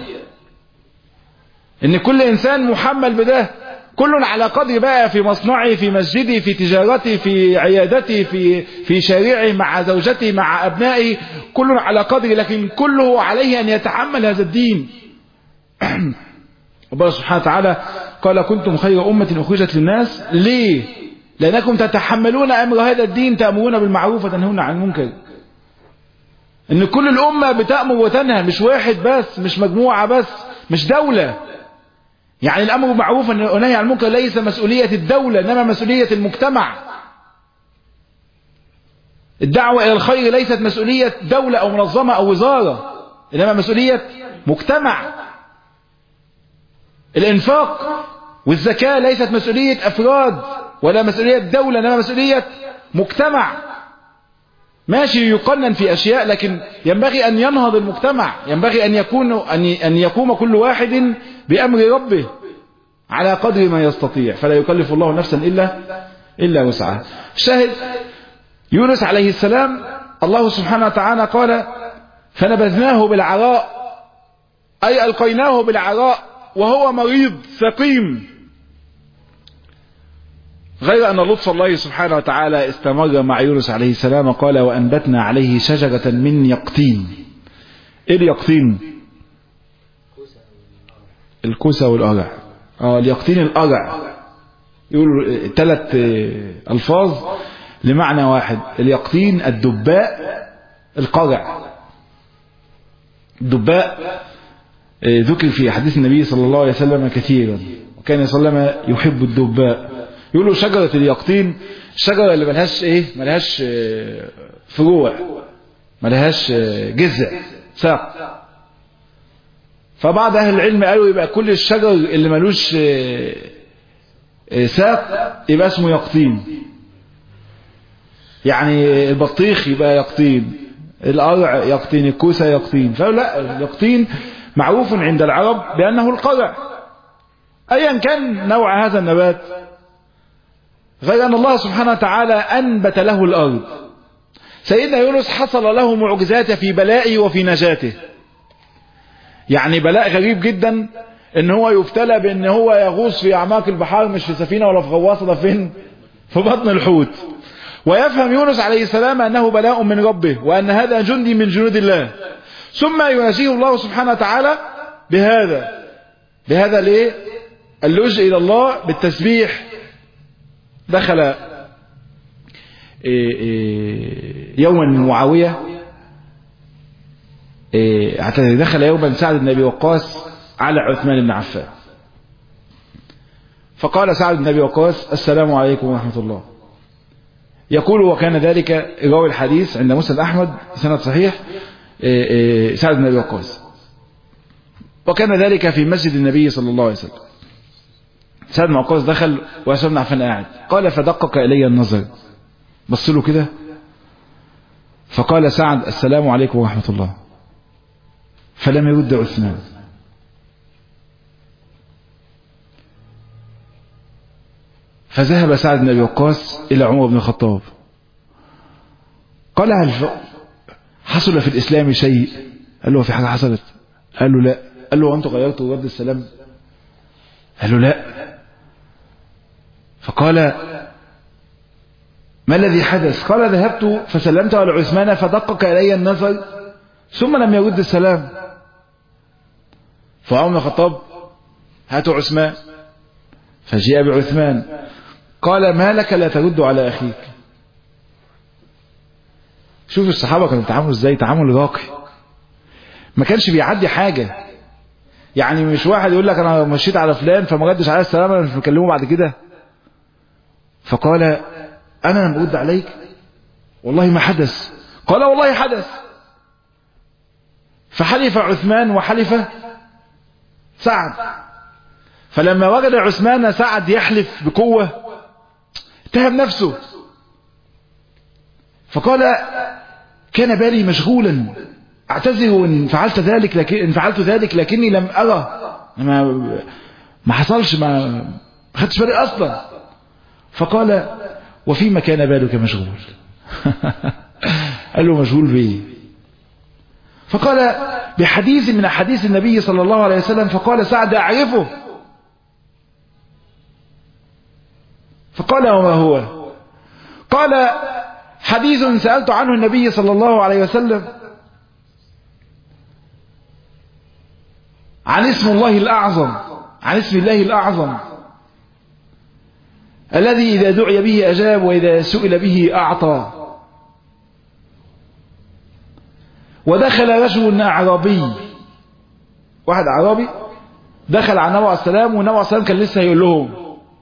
ان كل انسان محمل بده، كل على قدر بقى، في مصنعه، في مسجده، في تجارته، في عيادته، في شارعه، مع زوجته، مع ابنائه، كل على قدر، لكن كله عليه ان يتحمل هذا الدين. الله سبحانه وتعالى قال كنتم خير أمة أخرجت للناس. ليه؟ لأنكم تتحملون أمر هذا الدين، تأمرون بالمعروف وتنهون عن المنكر. إن كل الأمة بتأمر وتنهى، مش واحد بس، مش مجموعة بس، مش دولة. يعني الأمر بالمعروف والنهي عن المنكر ليس مسؤولية الدولة، إنما مسؤولية المجتمع. الدعوة إلى الخير ليست مسؤولية دولة أو منظمة أو وزارة، إنما مسؤولية مجتمع. الإنفاق والزكاة ليست مسؤولية أفراد ولا مسؤولية دولة، إنما مسؤولية مجتمع. ماشي يقنن في أشياء، لكن ينبغي أن ينهض المجتمع، ينبغي أن يقوم كل واحد بأمر ربه على قدر ما يستطيع، فلا يكلف الله نفسا إلا وسعها. الشاهد يونس عليه السلام، الله سبحانه وتعالى قال فنبذناه بالعراء، أي ألقيناه بالعراء وهو مريض سقيم. غير أن لطف الله سبحانه وتعالى استمر مع يونس عليه السلام، قال وأنبتنا عليه شجرة من يقطين. إيه اليقطين؟ الكوسة والقرع. اليقطين القرع، يقولوا 3 ألفاظ لمعنى واحد. اليقطين الدباء، القرع. الدباء ذكر في حديث النبي صلى الله عليه وسلم كثيرا، وكان صلى الله عليه وسلم يحب الدباء. يقولوا شجرة اليقطين الشجرة اللي ملهاش فروع، ملهاش جذع ساق. فبعض أهل العلم قالوا يبقى كل الشجر اللي ملوش ساق يبقى اسمه يقطين. يعني البطيخ يبقى يقطين، القرع يقطين، الكوسة يقطين. فلا، اليقطين معروف عند العرب بأنه القرع أيا كان نوع هذا النبات. غير أن الله سبحانه وتعالى أنبت له الأرض. سيدنا يونس حصل له معجزات في بلائه وفي نجاته. يعني بلاء غريب جدا ان هو يبتلى بان هو يغوص في اعماق البحار، مش في سفينة ولا في غواصة، ده فين؟ في بطن الحوت. ويفهم يونس عليه السلام انه بلاء من ربه، وان هذا جندي من جنود الله. ثم يناجيه الله سبحانه وتعالى بهذا ليه؟ اللجء الى الله بالتسبيح. دخل يوما من معاوية، دخل يوما سعد بن أبي وقاص على عثمان بن عفان، فقال سعد بن أبي وقاص السلام عليكم ورحمة الله. يقول وكان ذلك راوي الحديث عند مسند أحمد سند صحيح سعد بن أبي وقاص، وكان ذلك في مسجد النبي صلى الله عليه وسلم. سعد بن وقاص دخل وعثمان بن عفان قاعد، قال فدقق إلي النظر، بص له كده، فقال سعد السلام عليكم ورحمة الله، فلم يرد عثمان. فذهب سعد بن أبي وقاص إلى عمر بن الخطاب، قال هل حصل في الإسلام شيء؟ قال له في حاجة حصلت؟ قال له لا. قال له وأنت غيرت رد السلام؟ قال له لا. فقال ما الذي حدث؟ قال ذهبت فسلمت على عثمان فدقق إلي النظر ثم لم يرد السلام. فعمر بن الخطاب هاتوا عثمان، فجاء بعثمان، قال ما لك لا ترد على أخيك؟ شوف الصحابة كانوا بيتعاملوا ازاي، تعامل راقي، ما كانش بيعدي حاجة. يعني مش واحد يقول لك انا مشيت على فلان فما ردش عليه السلام انا مش مكلمه بعد كده. فقال انا لم ارد عليك والله ما حدث. قال والله حدث. فحلف عثمان وحلف سعد، فلما وجد عثمان سعد يحلف بقوة اتهم نفسه، فقال كان بالي مشغولا اعتذر ان فعلت ذلك لكني لم ارى، ما حصلش، ما خدتش بالي اصلا. فقال وفيما كان بالك مشغول؟ قال له مشغول بايه؟ فقال
بحديث من أحاديث النبي صلى الله عليه وسلم، فقال سعد أعرفه. فقال وما هو؟ قال حديث سألت عنه النبي صلى الله عليه وسلم عن اسم الله الأعظم، عن اسم الله الأعظم الذي إذا دعي به أجاب وإذا سئل به أعطى. ودخل رجل أعرابي، واحد أعرابي دخل على النبي عليه السلام، والنبي عليه السلام كان لسه هيقول لهم،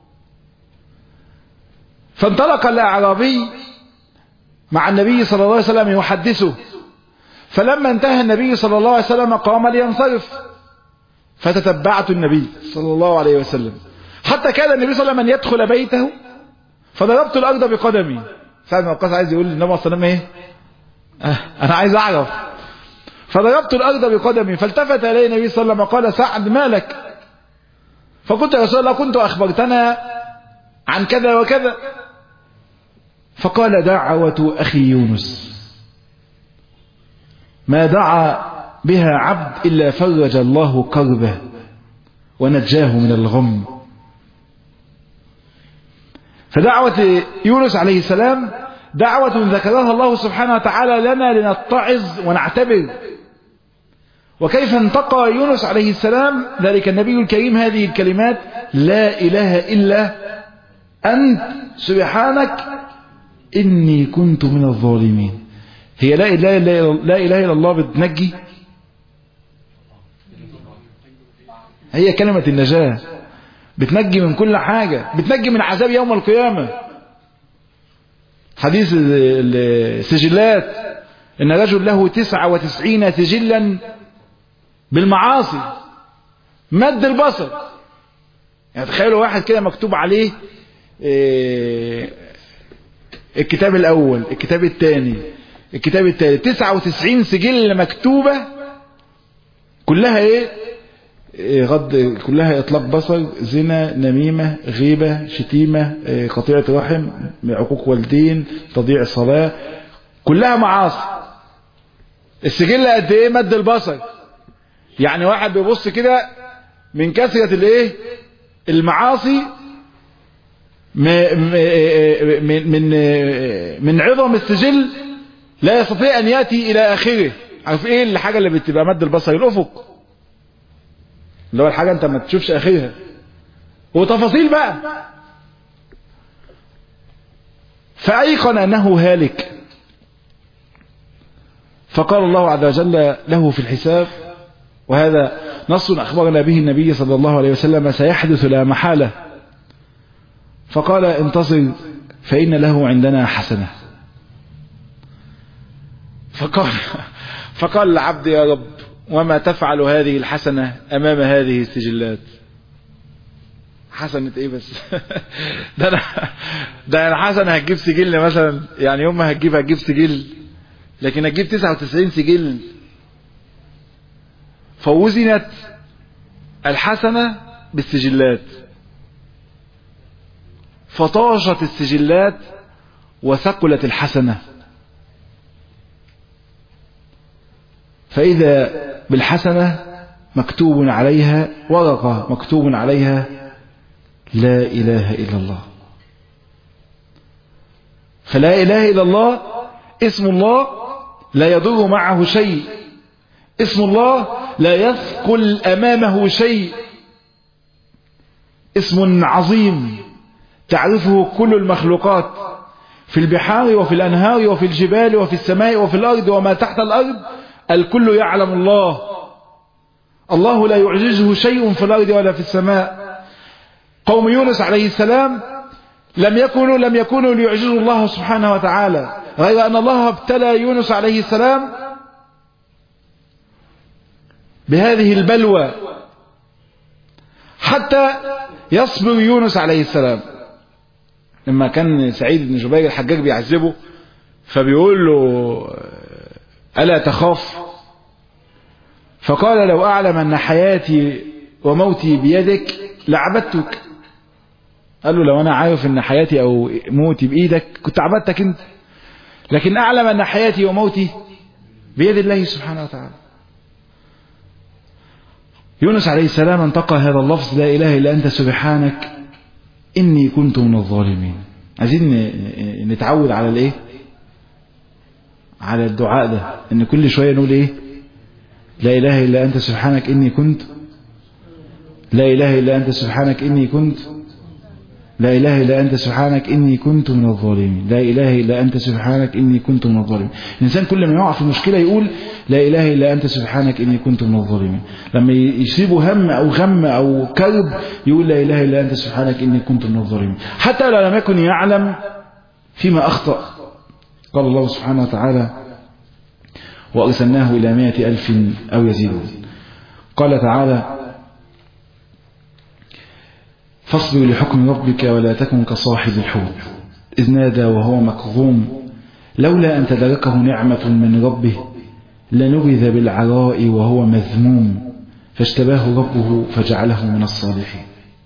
فانطلق الأعرابي مع النبي صلى الله عليه وسلم يحدثه، فلما انتهى النبي صلى الله عليه وسلم قام لينصرف، فتتبعت النبي صلى الله عليه وسلم حتى كان النبي صلى الله عليه وسلم أن يدخل بيته فضربت الأرض بقدمي. سعد بن وقاص عايز يقول للنبي عليه السلام ايه؟ أنا عايز أعرف. فضربت الأرض بقدمي فالتفت إلي النبي صلى الله عليه وسلم قال سعد ما لك؟ فقلت يا رسول الله كنت أخبرتنا عن كذا وكذا. فقال دعوة أخي يونس ما دعا بها عبد إلا فرج الله كربه ونجاه من الغم. فدعوة يونس عليه السلام دعوة ذكرها الله سبحانه وتعالى لنا لنتعظ ونعتبر. وكيف انتقى يونس عليه السلام ذلك النبي الكريم هذه الكلمات: لا إله إلا أنت سبحانك إني كنت من الظالمين. هي لا إله إلا الله بتنجي، هي كلمة النجاة، بتنجي من كل حاجة، بتنجي من عذاب يوم القيامة. حديث السجلات إن رجل له 99 سجلا بالمعاصي مد البصر. يعني تخيلوا واحد كده مكتوب عليه الكتاب الأول، الكتاب الثاني، الكتاب الثالث، 99 سجل مكتوبة كلها ايه؟ غض، كلها اطلاق بصر، زنا، نميمة، غيبة، شتيمة، قطيعة رحم، عقوق والدين، تضييع الصلاة، كلها معاصي. السجل قد ايه؟ مد البصر. يعني واحد بيبص كده من كثرة الايه؟ المعاصي، من عظم السجل لا يستطيع ان ياتي الى اخره. عارف ايه الحاجة اللي بتبقى مد البصر؟ الافق، اللي هو الحاجة انت ما تشوفش اخرها، وتفاصيل بقى. فأيقن انه هالك، فقال الله عز وجل له في الحساب، وهذا نص اخبرنا به النبي صلى الله عليه وسلم سيحدث لا محالة، فقال انتصر فإن له عندنا حسنة. فقال العبد يا رب وما تفعل هذه الحسنة أمام هذه السجلات؟ حسنة ايه بس؟ ده انا حسنة هتجيب سجل مثلا، يعني يوم ما هتجيب سجل، لكن هتجيب 99 سجل. فوزنت الحسنة بالسجلات، فطاشت السجلات وثقلت الحسنة، فإذا بالحسنة مكتوب عليها ورقة مكتوب عليها لا إله إلا الله. فلا إله إلا الله اسم الله لا يضر معه شيء، اسم الله لا يثقل أمامه شيء، اسم عظيم تعرفه كل المخلوقات في البحار وفي الأنهار وفي الجبال وفي السماء وفي الأرض وما تحت الأرض، الكل يعلم الله. الله لا يعجزه شيء في الأرض ولا في السماء. قوم يونس عليه السلام لم يكونوا ليعجزوا الله سبحانه وتعالى، غير أن الله ابتلى يونس عليه السلام بهذه البلوى حتى يصبر يونس عليه السلام. لما كان سعيد بن جبير الحجاج بيعذبه فبيقول له ألا تخاف؟ فقال لو أعلم أن حياتي وموتي بيدك لعبدتك. قال له لو أنا عارف أن حياتي أو موتي بإيدك كنت عبدتك أنت، لكن أعلم أن حياتي وموتي بيد الله سبحانه وتعالى. يونس عليه السلام انتقى هذا اللفظ لا إله إلا أنت سبحانك إني كنت من الظالمين. عايزين نتعود على الإيه؟ على الدعاء ده، إن كل شوية نقول إيه؟ لا إله إلا أنت سبحانك إني كنت، لا إله إلا أنت سبحانك إني كنت، لا إله إلا أنت سبحانك إني كنت من الظالمين، لا إله إلا أنت سبحانك إني كنت من الظالمين. الإنسان كل ما يقع في مشكلة يقول لا إله إلا أنت سبحانك إني كنت من الظالمين. لما يصيبه هم أو غم أو كرب يقول لا إله إلا أنت سبحانك إني كنت من الظالمين، حتى لو لم يكن يعلم فيما أخطأ. قال الله سبحانه وتعالى وأرسلناه إلى 100,000 أو يزيدون. قال تعالى فاصبر لحكم ربك ولا تكن كصاحب الحوت إذ نادى وهو مكظوم لولا أن تدركه نعمة من ربه لنبذ بالعراء وهو مذموم فاجتباه ربه فجعله من الصالحين.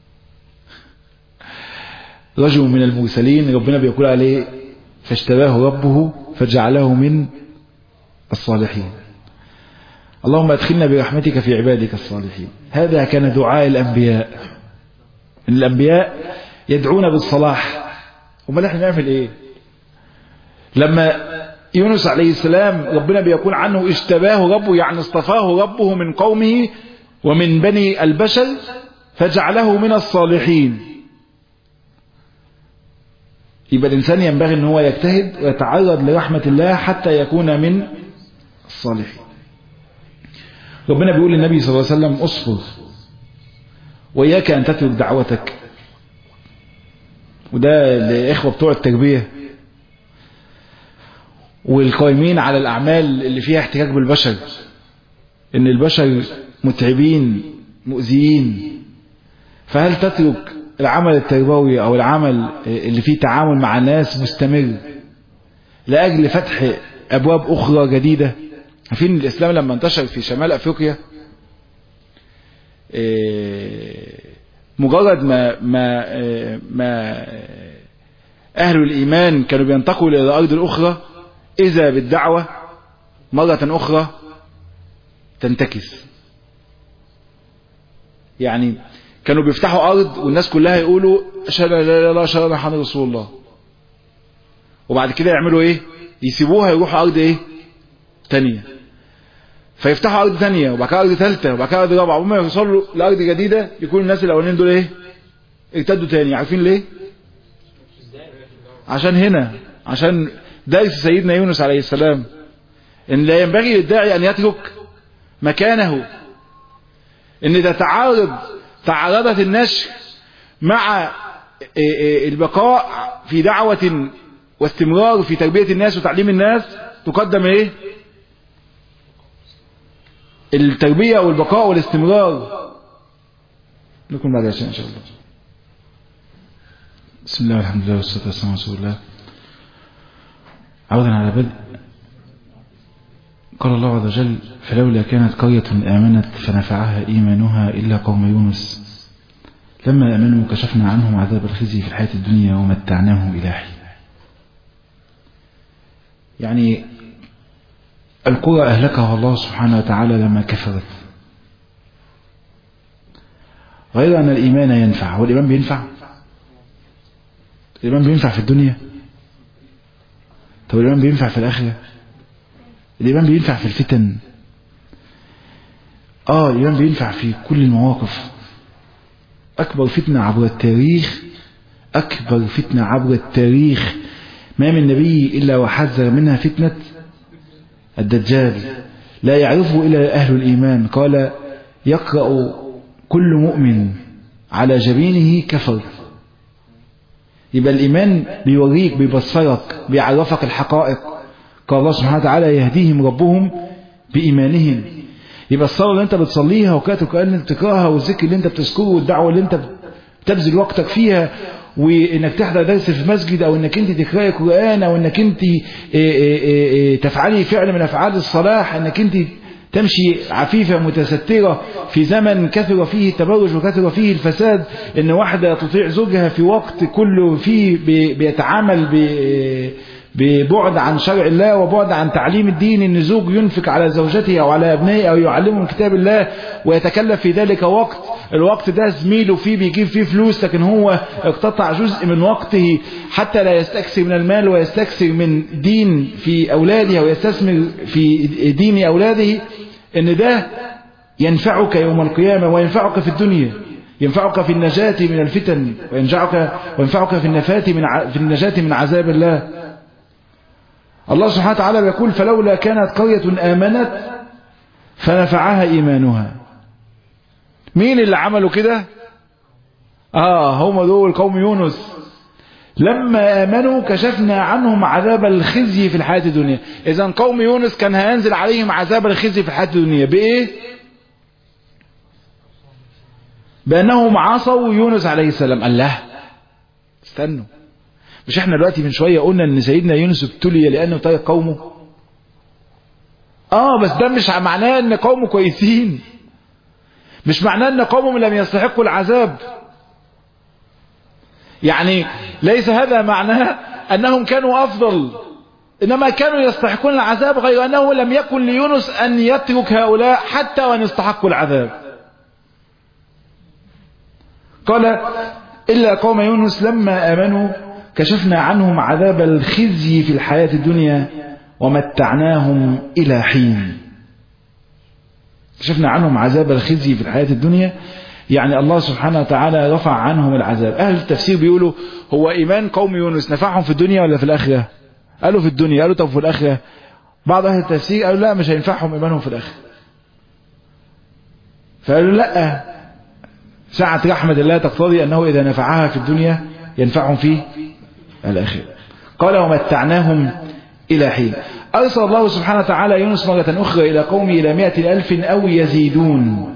رجل من المرسلين ربنا بيقول عليه فاجتباه ربه فجعله من الصالحين. اللهم ادخلنا برحمتك في عبادك الصالحين. هذا كان دعاء الأنبياء. الأنبياء يدعون بالصلاح. وما نحن نعمل إيه؟ لما يونس عليه السلام ربنا بيقول عنه اجتباه ربه، يعني اصطفاه ربه من قومه ومن بني البشر فجعله من الصالحين. يبقى الإنسان ينبغي أن هو يجتهد ويتعرض لرحمة الله حتى يكون من الصالحين. ربنا بيقول للنبي صلى الله عليه وسلم اصبر وإياك أن تترك دعوتك. وده الإخوة بتوع التربية والقائمين على الأعمال اللي فيها احتكاك بالبشر، إن البشر متعبين مؤذيين، فهل تترك العمل التربوي أو العمل اللي فيه تعامل مع الناس مستمر لأجل فتح أبواب أخرى جديدة؟ عارفين الإسلام لما انتشر في شمال أفريقيا مجرد ما أهل الإيمان كانوا بينتقلوا إلى الأرض الأخرى إذا بالدعوة مرة أخرى تنتكس. يعني كانوا بيفتحوا أرض والناس كلها يقولوا أشهد أن لا إله إلا الله أشهد أن محمد رسول الله، وبعد كده يعملوا إيه؟ يسيبوها يروحوا أرض إيه؟ تانية، فيفتحوا أرض تانية وبعد كده أرض ثالثة وبعد كده أرض رابعة، وما يوصلوا لأرض جديدة يكون الناس الأولين دول إيه؟ ارتدوا تاني. عارفين ليه؟ عشان درس سيدنا يونس عليه السلام إن لا ينبغي للداعي أن يترك مكانه، إن ده تعارضت النشر مع البقاء في دعوة واستمرار في تربية الناس وتعليم الناس. تقدم إيه؟ التربية والبقاء والاستمرار. لكم بعد عشان إن شاء الله. بسم الله والحمد لله والصلاة والسلام على رسول الله. عودا على بدء، قال الله عز وجل فلولا كانت قرية آمنت فنفعها إيمانها إلا قوم يونس لما آمنوا كشفنا عنهم عذاب الخزي في الحياة الدنيا ومتعناهم إلى حين. يعني القرى أهلكها الله سبحانه وتعالى لما كفرت، غير أن الإيمان ينفع. والإيمان بينفع؟ الإيمان بينفع في الدنيا؟ طب الإيمان بينفع في الآخرة؟ الإيمان بينفع في الفتن؟ الإيمان بينفع في كل المواقف. أكبر فتنة عبر التاريخ ما من نبي إلا وحذر منها فتنة الدجال، لا يعرفه إلا أهل الإيمان. قال يقرأ كل مؤمن على جبينه كفر. يبقى الإيمان بيوريك بيبصرك بيعرفك الحقائق. قال الله سبحانه وتعالى يهديهم ربهم بإيمانهم. يبقى الصلاة اللي انت بتصليها وقراءة القرآن اللي انت بتقراها والذكر اللي انت بتذكره والدعوة اللي انت بتبذل وقتك فيها وانك تحضر درس في مسجد او انك انت تقرأي قرآن او انك انت تفعلي فعل من افعال الصلاح، انك انت تمشي عفيفة متسترة في زمن كثر فيه التبرج وكثر فيه الفساد، ان واحدة تطيع زوجها في وقت كله فيه بيتعامل ببعد عن شرع الله وبعد عن تعليم الدين، ان زوج ينفق على زوجته او على ابنائه او يعلمهم كتاب الله ويتكلف في ذلك وقت، الوقت ده زميله فيه بيجيب فيه فلوس، لكن هو اقتطع جزء من وقته حتى لا يستكثر من المال ويستكثر من دين في اولاده ويستثمر في دين اولاده، ان ده ينفعك يوم القيامة وينفعك في الدنيا، ينفعك في النجاة من الفتن وينفعك في النجاة من عذاب الله. الله سبحانه وتعالى بيقول فلولا كانت قرية آمنت فنفعها إيمانها. مين اللي عملوا كده؟ هم دول قوم يونس. لما آمنوا كشفنا عنهم عذاب الخزي في الحياة الدنيا. إذن قوم يونس كان هينزل عليهم عذاب الخزي في الحياة الدنيا بإيه؟ بأنهم عصوا يونس عليه السلام. قال له استنوا، مش احنا دلوقتي من شوية قلنا ان سيدنا يونس ابتلي لأنه طيب قومه؟ بس ده مش معناه ان قومه كويسين، مش معناه ان قومهم لم يستحقوا العذاب. يعني ليس هذا معناه انهم كانوا افضل، انما كانوا يستحقون العذاب، غير انه لم يكن ليونس ان يترك هؤلاء حتى وان استحقوا العذاب. قال إلا قوم يونس لما آمنوا كشفنا عنهم عذاب الخزي في الحياة الدنيا ومتعناهم إلى حين. كشفنا عنهم عذاب الخزي في الحياة الدنيا، يعني الله سبحانه وتعالى رفع عنهم العذاب. أهل التفسير بيقولوا هو إيمان قوم يونس نفعهم في الدنيا ولا في الآخرة؟ قالوا في الدنيا. قالوا طب في الآخرة؟ بعض أهل التفسير قالوا لا، مش هينفعهم إيمانهم في الآخرة. فقالوا لا، سعة رحمة الله تقتضي أنه إذا نفعها في الدنيا ينفعهم في الآخرة. قال ومتعناهم إلى حين. أرسل الله سبحانه وتعالى يونس مرة أخرى إلى قومه إلى 100,000 أو يزيدون.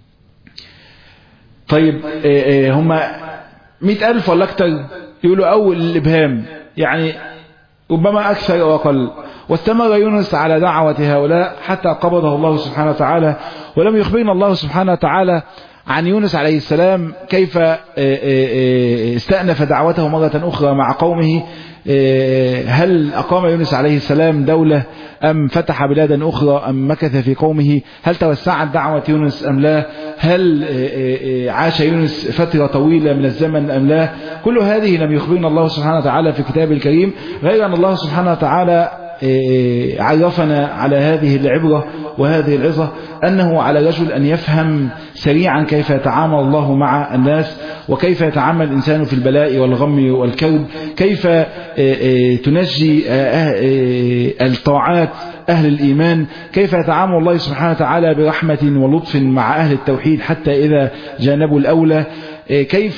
طيب هم 100,000 ولا أكثر؟ يقولوا أول الإبهام، يعني ربما أكثر أو أقل. واستمر يونس على دعوة هؤلاء حتى قبضه الله سبحانه وتعالى. ولم يخبرنا الله سبحانه وتعالى عن يونس عليه السلام كيف استأنف دعوته مرة أخرى مع قومه. هل أقام يونس عليه السلام دولة أم فتح بلادا أخرى أم مكث في قومه؟ هل توسعت دعوة يونس أم لا؟ هل عاش يونس فترة طويلة من الزمن أم لا؟ كل هذه لم يخبرنا الله سبحانه وتعالى في كتاب الكريم، غير أن الله سبحانه وتعالى عرفنا على هذه العبرة وهذه العظة أنه على رجل أن يفهم سريعا كيف يتعامل الله مع الناس، وكيف يتعامل الإنسان في البلاء والغم والكرب، كيف تنجي الطاعات أهل الإيمان، كيف يتعامل الله سبحانه وتعالى برحمة ولطف مع أهل التوحيد حتى إذا جانبوا الأولى، كيف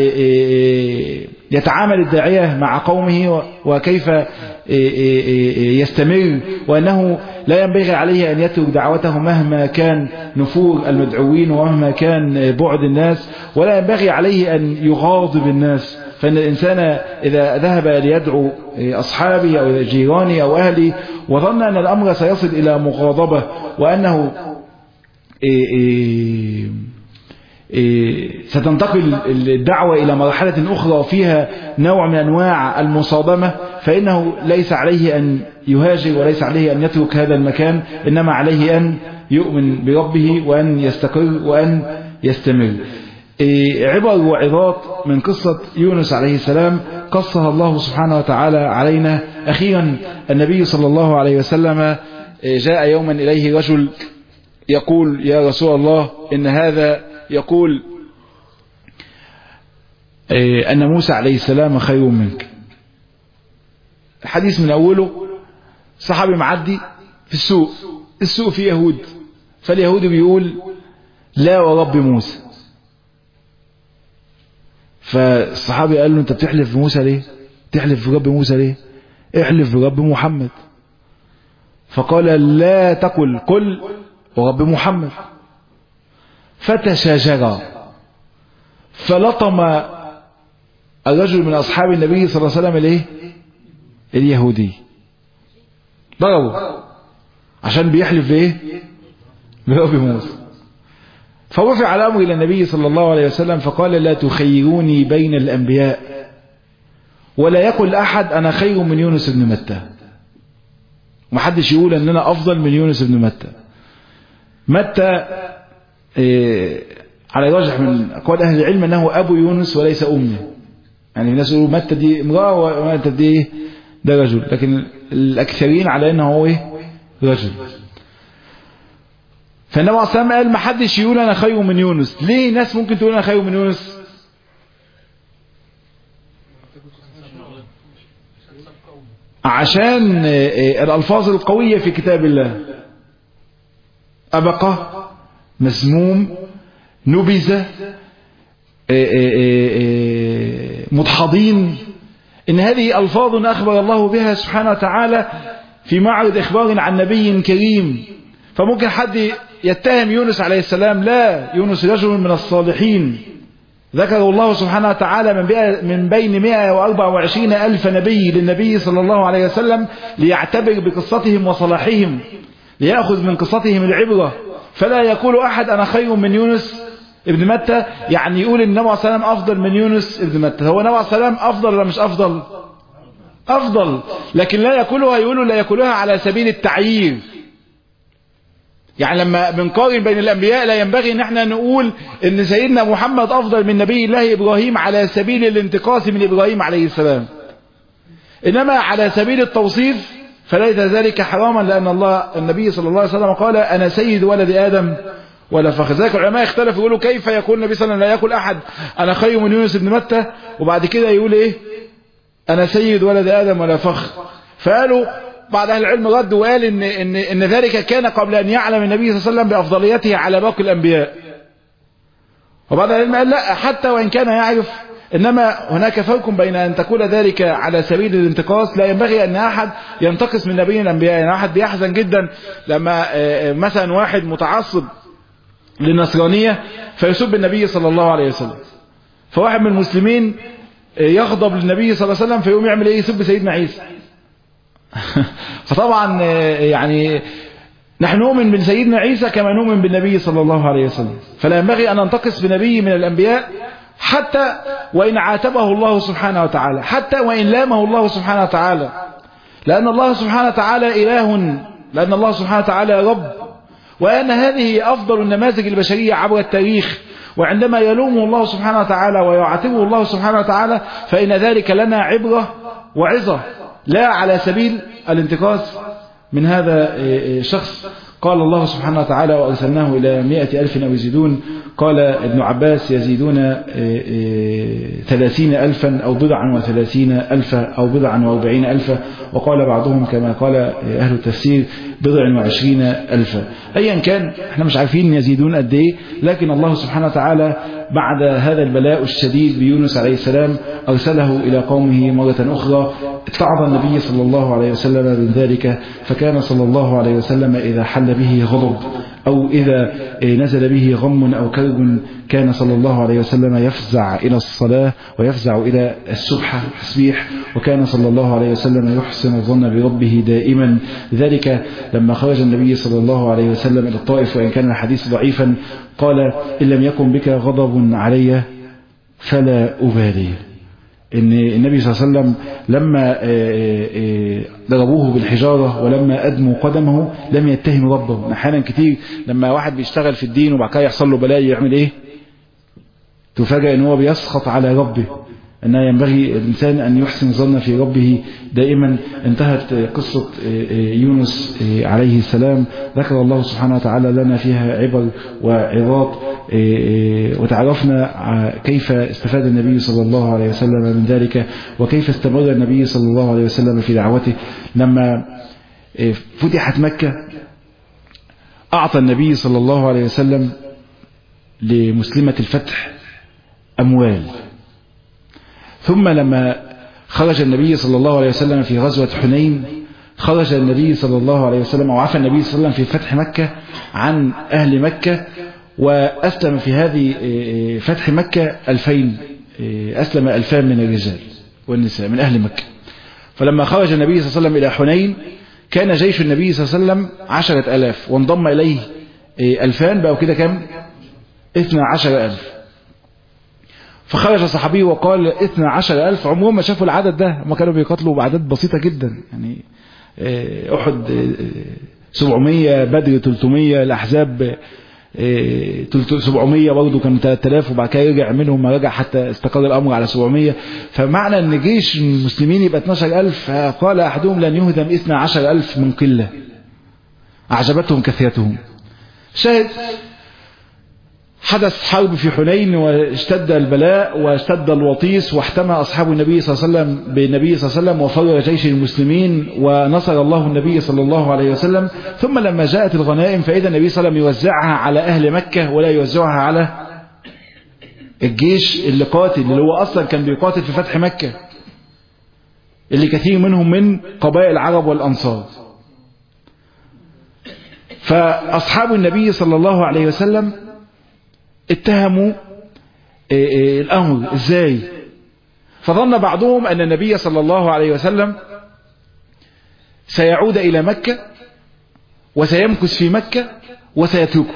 يتعامل الداعية مع قومه وكيف يستمر، وأنه لا ينبغي عليه أن يترك دعوته مهما كان نفور المدعوين ومهما كان بعد الناس، ولا ينبغي عليه أن يغاضب الناس. فإن الإنسان إذا ذهب ليدعو أصحابه أو جيرانه أو أهله وظن أن الأمر سيصل إلى مغاضبة وأنه ستنتقل الدعوة إلى مرحلة أخرى فيها نوع من أنواع المصادمة، فإنه ليس عليه أن يهاجر وليس عليه أن يترك هذا المكان، إنما عليه أن يؤمن بربه وأن يستقر وأن يستمر. عبر وعظات من قصة يونس عليه السلام قصها الله سبحانه وتعالى علينا. أخيرا النبي صلى الله عليه وسلم جاء يوما إليه رجل يقول يا رسول الله إن هذا يقول أن موسى عليه السلام خير منك. الحديث من أوله صحابي معدي في السوق فيه يهود، فاليهود بيقول لا ورب موسى، فالصحابي قال له أنت بتحلف بموسى ليه؟ تحلف برب موسى ليه؟ احلف برب محمد. فقال لا تقل قل ورب محمد. فتشاجرا، فلطم الرجل من أصحاب النبي صلى الله عليه وسلم الايه؟ اليهودي، ضربه عشان بيحلف بايه؟ برب موسى. فرفع الأمر إلى النبي صلى الله عليه وسلم فقال لا تخيروني بين الأنبياء ولا يقل أحد أنا خير من يونس بن متى، ومحدش يقول أن أنا أفضل من يونس بن متى. متى على راجح من أقوال أهل العلم أنه أبو يونس وليس أمه، يعني الناس يقولوا متى دي امرأة ومتى دي ده رجل، لكن الأكثرين على أنه هو رجل. فالنبي عليه الصلاة والسلام قال ما حدش يقول أنا خير من يونس. ليه ناس ممكن تقول أنا خير من يونس؟ عشان الألفاظ القوية في كتاب الله، أبقى، مسموم، نبذ، مدحضين، إن هذه ألفاظ أخبر الله بها سبحانه وتعالى في معرض إخبار عن نبي كريم. فممكن حد يتهم يونس عليه السلام، لا، يونس رجل من الصالحين ذكر الله سبحانه وتعالى من بين 124 ألف نبي للنبي صلى الله عليه وسلم ليعتبر بقصتهم وصلاحهم، ليأخذ من قصتهم العبرة. فلا يقول أحد أنا خير من يونس ابن متى، يعني يقول النبي عليه الصلاة والسلام أفضل من يونس ابن متى. هو النبي عليه الصلاة والسلام أفضل ولا مش أفضل؟ أفضل، لكن لا يقولها، يقولوا لا يقولها على سبيل التعيير. يعني لما بنقارن بين الأنبياء لا ينبغي ان احنا نقول ان سيدنا محمد أفضل من نبي الله إبراهيم على سبيل الانتقاص من إبراهيم عليه السلام، إنما على سبيل التوصيف فليس ذلك حراما، لأن النبي صلى الله عليه وسلم قال أنا سيد ولد آدم ولا فخر. ذلك العلماء اختلفوا يقولوا كيف يقول النبي صلى الله عليه وسلم لا يقول أحد أنا خير من يونس بن متى وبعد كده يقول إيه أنا سيد ولد آدم ولا فخر. فقالوا بعض أهل العلم رد وقال إن ذلك كان قبل أن يعلم النبي صلى الله عليه وسلم بأفضليته على باقي الأنبياء. وبعض أهل العلم قال لا، حتى وإن كان يعرف، إنما هناك فرق بين أن تقول ذلك على سبيل الانتقاص. لا ينبغي أن أحد ينتقص من نبي الأنبياء. يعني أحد بيحزن جدا لما مثلا واحد متعصب للنصرانية فيسب النبي صلى الله عليه وسلم، فواحد من المسلمين يغضب للنبي صلى الله عليه وسلم فيقوم يعمل إيه؟ يسب سيدنا عيسى. فطبعا يعني نحن نؤمن بسيدنا عيسى كما نؤمن بالنبي صلى الله عليه وسلم، فلا ينبغي أن ننتقص بنبي من الأنبياء حتى وإن عاتبه الله سبحانه وتعالى، حتى وإن لامه الله سبحانه وتعالى، لأن الله سبحانه وتعالى إله، لأن الله سبحانه وتعالى رب، وأن هذه أفضل النماذج البشرية عبر التاريخ. وعندما يلومه الله سبحانه وتعالى ويعاتبه الله سبحانه وتعالى فإن ذلك لنا عبرة وعظة، لا على سبيل الانتقاص من هذا الشخص. قال الله سبحانه وتعالى وأرسلناه إلى 100,000 أو يزيدون. قال ابن عباس يزيدون 30,000 أو 30,000 أو 40,000، وقال بعضهم كما قال أهل التفسير 20,000. أيا كان احنا مش عارفين يزيدون قد ايه، لكن الله سبحانه وتعالى بعد هذا البلاء الشديد بيونس عليه السلام أرسله إلى قومه مرة أخرى. اتعظ النبي صلى الله عليه وسلم من ذلك، فكان صلى الله عليه وسلم إذا حل به غضب أو إذا نزل به غم أو كرب كان صلى الله عليه وسلم يفزع إلى الصلاة ويفزع إلى السبحة تسبيح، وكان صلى الله عليه وسلم يحسن الظن بربه دائما. لذلك لما خرج النبي صلى الله عليه وسلم إلى الطائف وإن كان الحديث ضعيفا قال إن لم يكن بك غضب علي فلا أبالي. إن النبي صلى الله عليه وسلم لما ضربوه بالحجارة ولما أدموا قدمه لم يتهم ربه. أحيانا كتير لما واحد بيشتغل في الدين وبعد كده يحصل له بلاء يعمل إيه؟ تفاجأ إن هو بيسخط على ربه. أنه ينبغي الإنسان أن يحسن ظن في ربه دائما. انتهت قصة يونس عليه السلام، ذكر الله سبحانه وتعالى لنا فيها عبر وعظات، وتعرفنا كيف استفاد النبي صلى الله عليه وسلم من ذلك، وكيف استمر النبي صلى الله عليه وسلم في دعوته. لما فتحت مكة أعطى النبي صلى الله عليه وسلم لمسلمة الفتح أموال. ثم لما خرج النبي صلى الله عليه وسلم في غزوة حنين خرج النبي صلى الله عليه وسلم أو عفى النبي صلى الله عليه وسلم في فتح مكة عن أهل مكة، وأسلم في هذه فتح مكة 2000 أسلم 2000 من الرجال والنساء من أهل مكة. فلما خرج النبي صلى الله عليه وسلم إلى حنين كان جيش النبي صلى الله عليه وسلم 10,000 وانضم إليه 2000 بقوا كده كم 12,000. فخرج صحابي وقال 12,000. عمرهم ما شافوا العدد ده، هم كانوا بيقاتلوا بأعداد بسيطة جدا، يعني أحد 700، بدر 300، الأحزاب 700 برضه كانوا 3000، وبعد كده يرجع منهم ما رجع حتى استقر الأمر على 700. فمعنى أن جيش المسلمين يبقى 12,000، قال أحدهم لن يهدم 12,000 من قلة، أعجبتهم كثرتهم. شاهد حدث حرب في حنين، واشتد البلاء واشتد الوطيس، واحتمى أصحاب النبي صلى الله عليه وسلم بالنبي صلى الله عليه وسلم، وفر جيش المسلمين، ونصر الله النبي صلى الله عليه وسلم. ثم لما جاءت الغنائم فإذا النبي صلى الله عليه وسلم يوزعها على أهل مكة ولا يوزعها على الجيش اللي قاتل، اللي هو أصلا كان بيقاتل في فتح مكة، اللي كثير منهم من قبائل العرب والأنصار. فأصحاب النبي صلى الله عليه وسلم اتهموا الأمر ازاي، فظن بعضهم أن النبي صلى الله عليه وسلم سيعود إلى مكة وسيمكث في مكة وسيتركه.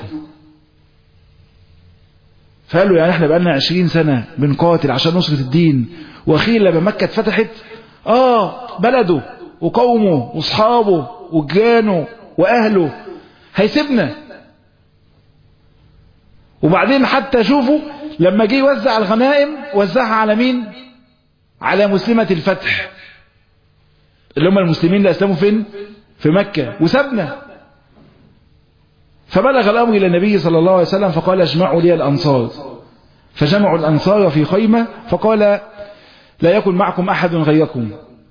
فقالوا يعني احنا بقالنا 20 سنة بنقاتل عشان نصرة الدين، وأخيرا لما مكة اتفتحت بلده وقومه واصحابه وجيرانه وأهله هيسيبنا. وبعدين حتى شوفوا لما جه يوزع الغنائم وزعها على مين؟ على مسلمة الفتح، اللي هم المسلمين اللي أسلموا فين؟ في مكة، وسابنا. فبلغ الأمر إلى النبي صلى الله عليه وسلم فقال اجمعوا لي الأنصار، فجمعوا الأنصار في خيمة، فقال لا يكن معكم أحد غيركم.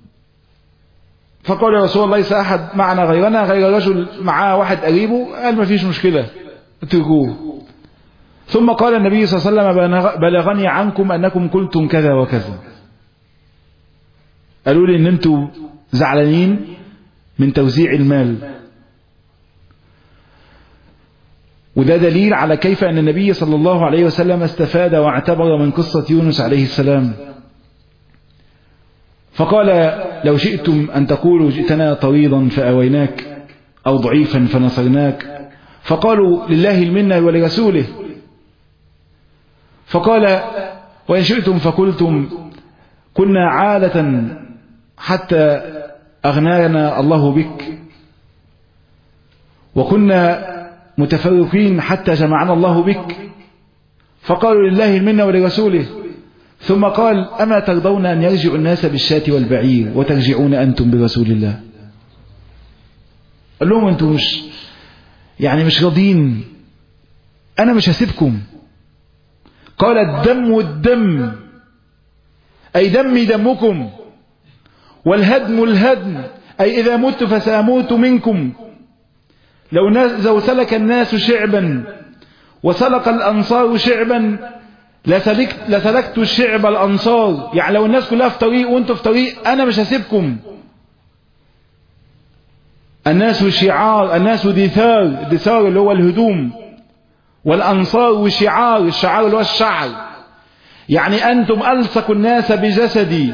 فقال يا رسول الله ليس أحد معنا غيرنا، غير رجل معاه واحد قريبه. قال ما فيش مشكلة اتركوه. ثم قال النبي صلى الله عليه وسلم بلغني عنكم أنكم قلتم كذا وكذا، قالوا لي ان انتم زعلانين من توزيع المال. وده دليل على كيف أن النبي صلى الله عليه وسلم استفاد واعتبر من قصة يونس عليه السلام. فقال لو شئتم أن تقولوا جئتنا طريضا فأويناك أو ضعيفا فنصرناك، فقالوا لله المنة ولرسوله. فقال وإن شئتم فقلتم كنا عالة حتى أغنانا الله بك، وكنا متفرقين حتى جمعنا الله بك، فقالوا لله المنة ولرسوله. ثم قال أما ترضون أن يرجع الناس بالشاة والبعير وترجعون أنتم برسول الله؟ قال لهم أنتم مش راضين، أنا مش هسيبكم. قال الدم الدم، أي دمي دمكم، والهدم الهدم، أي إذا مت فسأموت منكم. لو سلك الناس شعبا وسلك الأنصار شعبا لسلكت الشعب الأنصار، يعني لو الناس كلها في طريق وانتوا في طريق أنا مش هسيبكم. الناس شعار، الناس دثار، الدثار اللي هو الهدوم، والأنصار وشعار، الشعار اللي هو الشعر، يعني أنتم ألصق الناس بجسدي،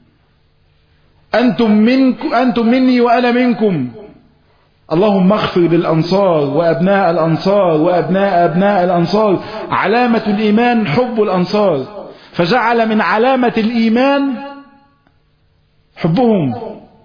أنتم مني وأنا منكم. اللهم اغفر للأنصار وأبناء الأنصار وأبناء أبناء الأنصار. علامة الإيمان حب الأنصار، فجعل من علامة الإيمان حبهم.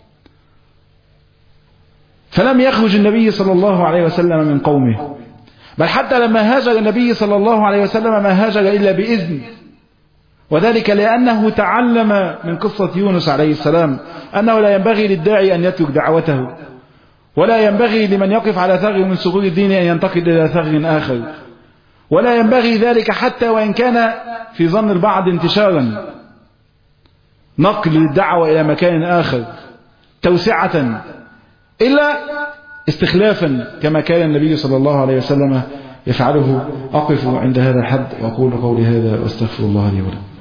فلم يخرج النبي صلى الله عليه وسلم من قومه، بل حتى لما هاجر النبي صلى الله عليه وسلم ما هاجر إلا بإذن، وذلك لأنه تعلم من قصة يونس عليه السلام أنه لا ينبغي للداعي أن يترك دعوته، ولا ينبغي لمن يقف على ثغر من ثغور الدين أن ينتقل إلى ثغر آخر، ولا ينبغي ذلك حتى وإن كان في ظن البعض انتشارا، نقل الدعوة إلى مكان آخر توسعة، إلا استخلافا كما كان النبي صلى الله عليه وسلم يفعله. أقف عند هذا الحد وأقول قولي هذا واستغفر الله لي ولكم.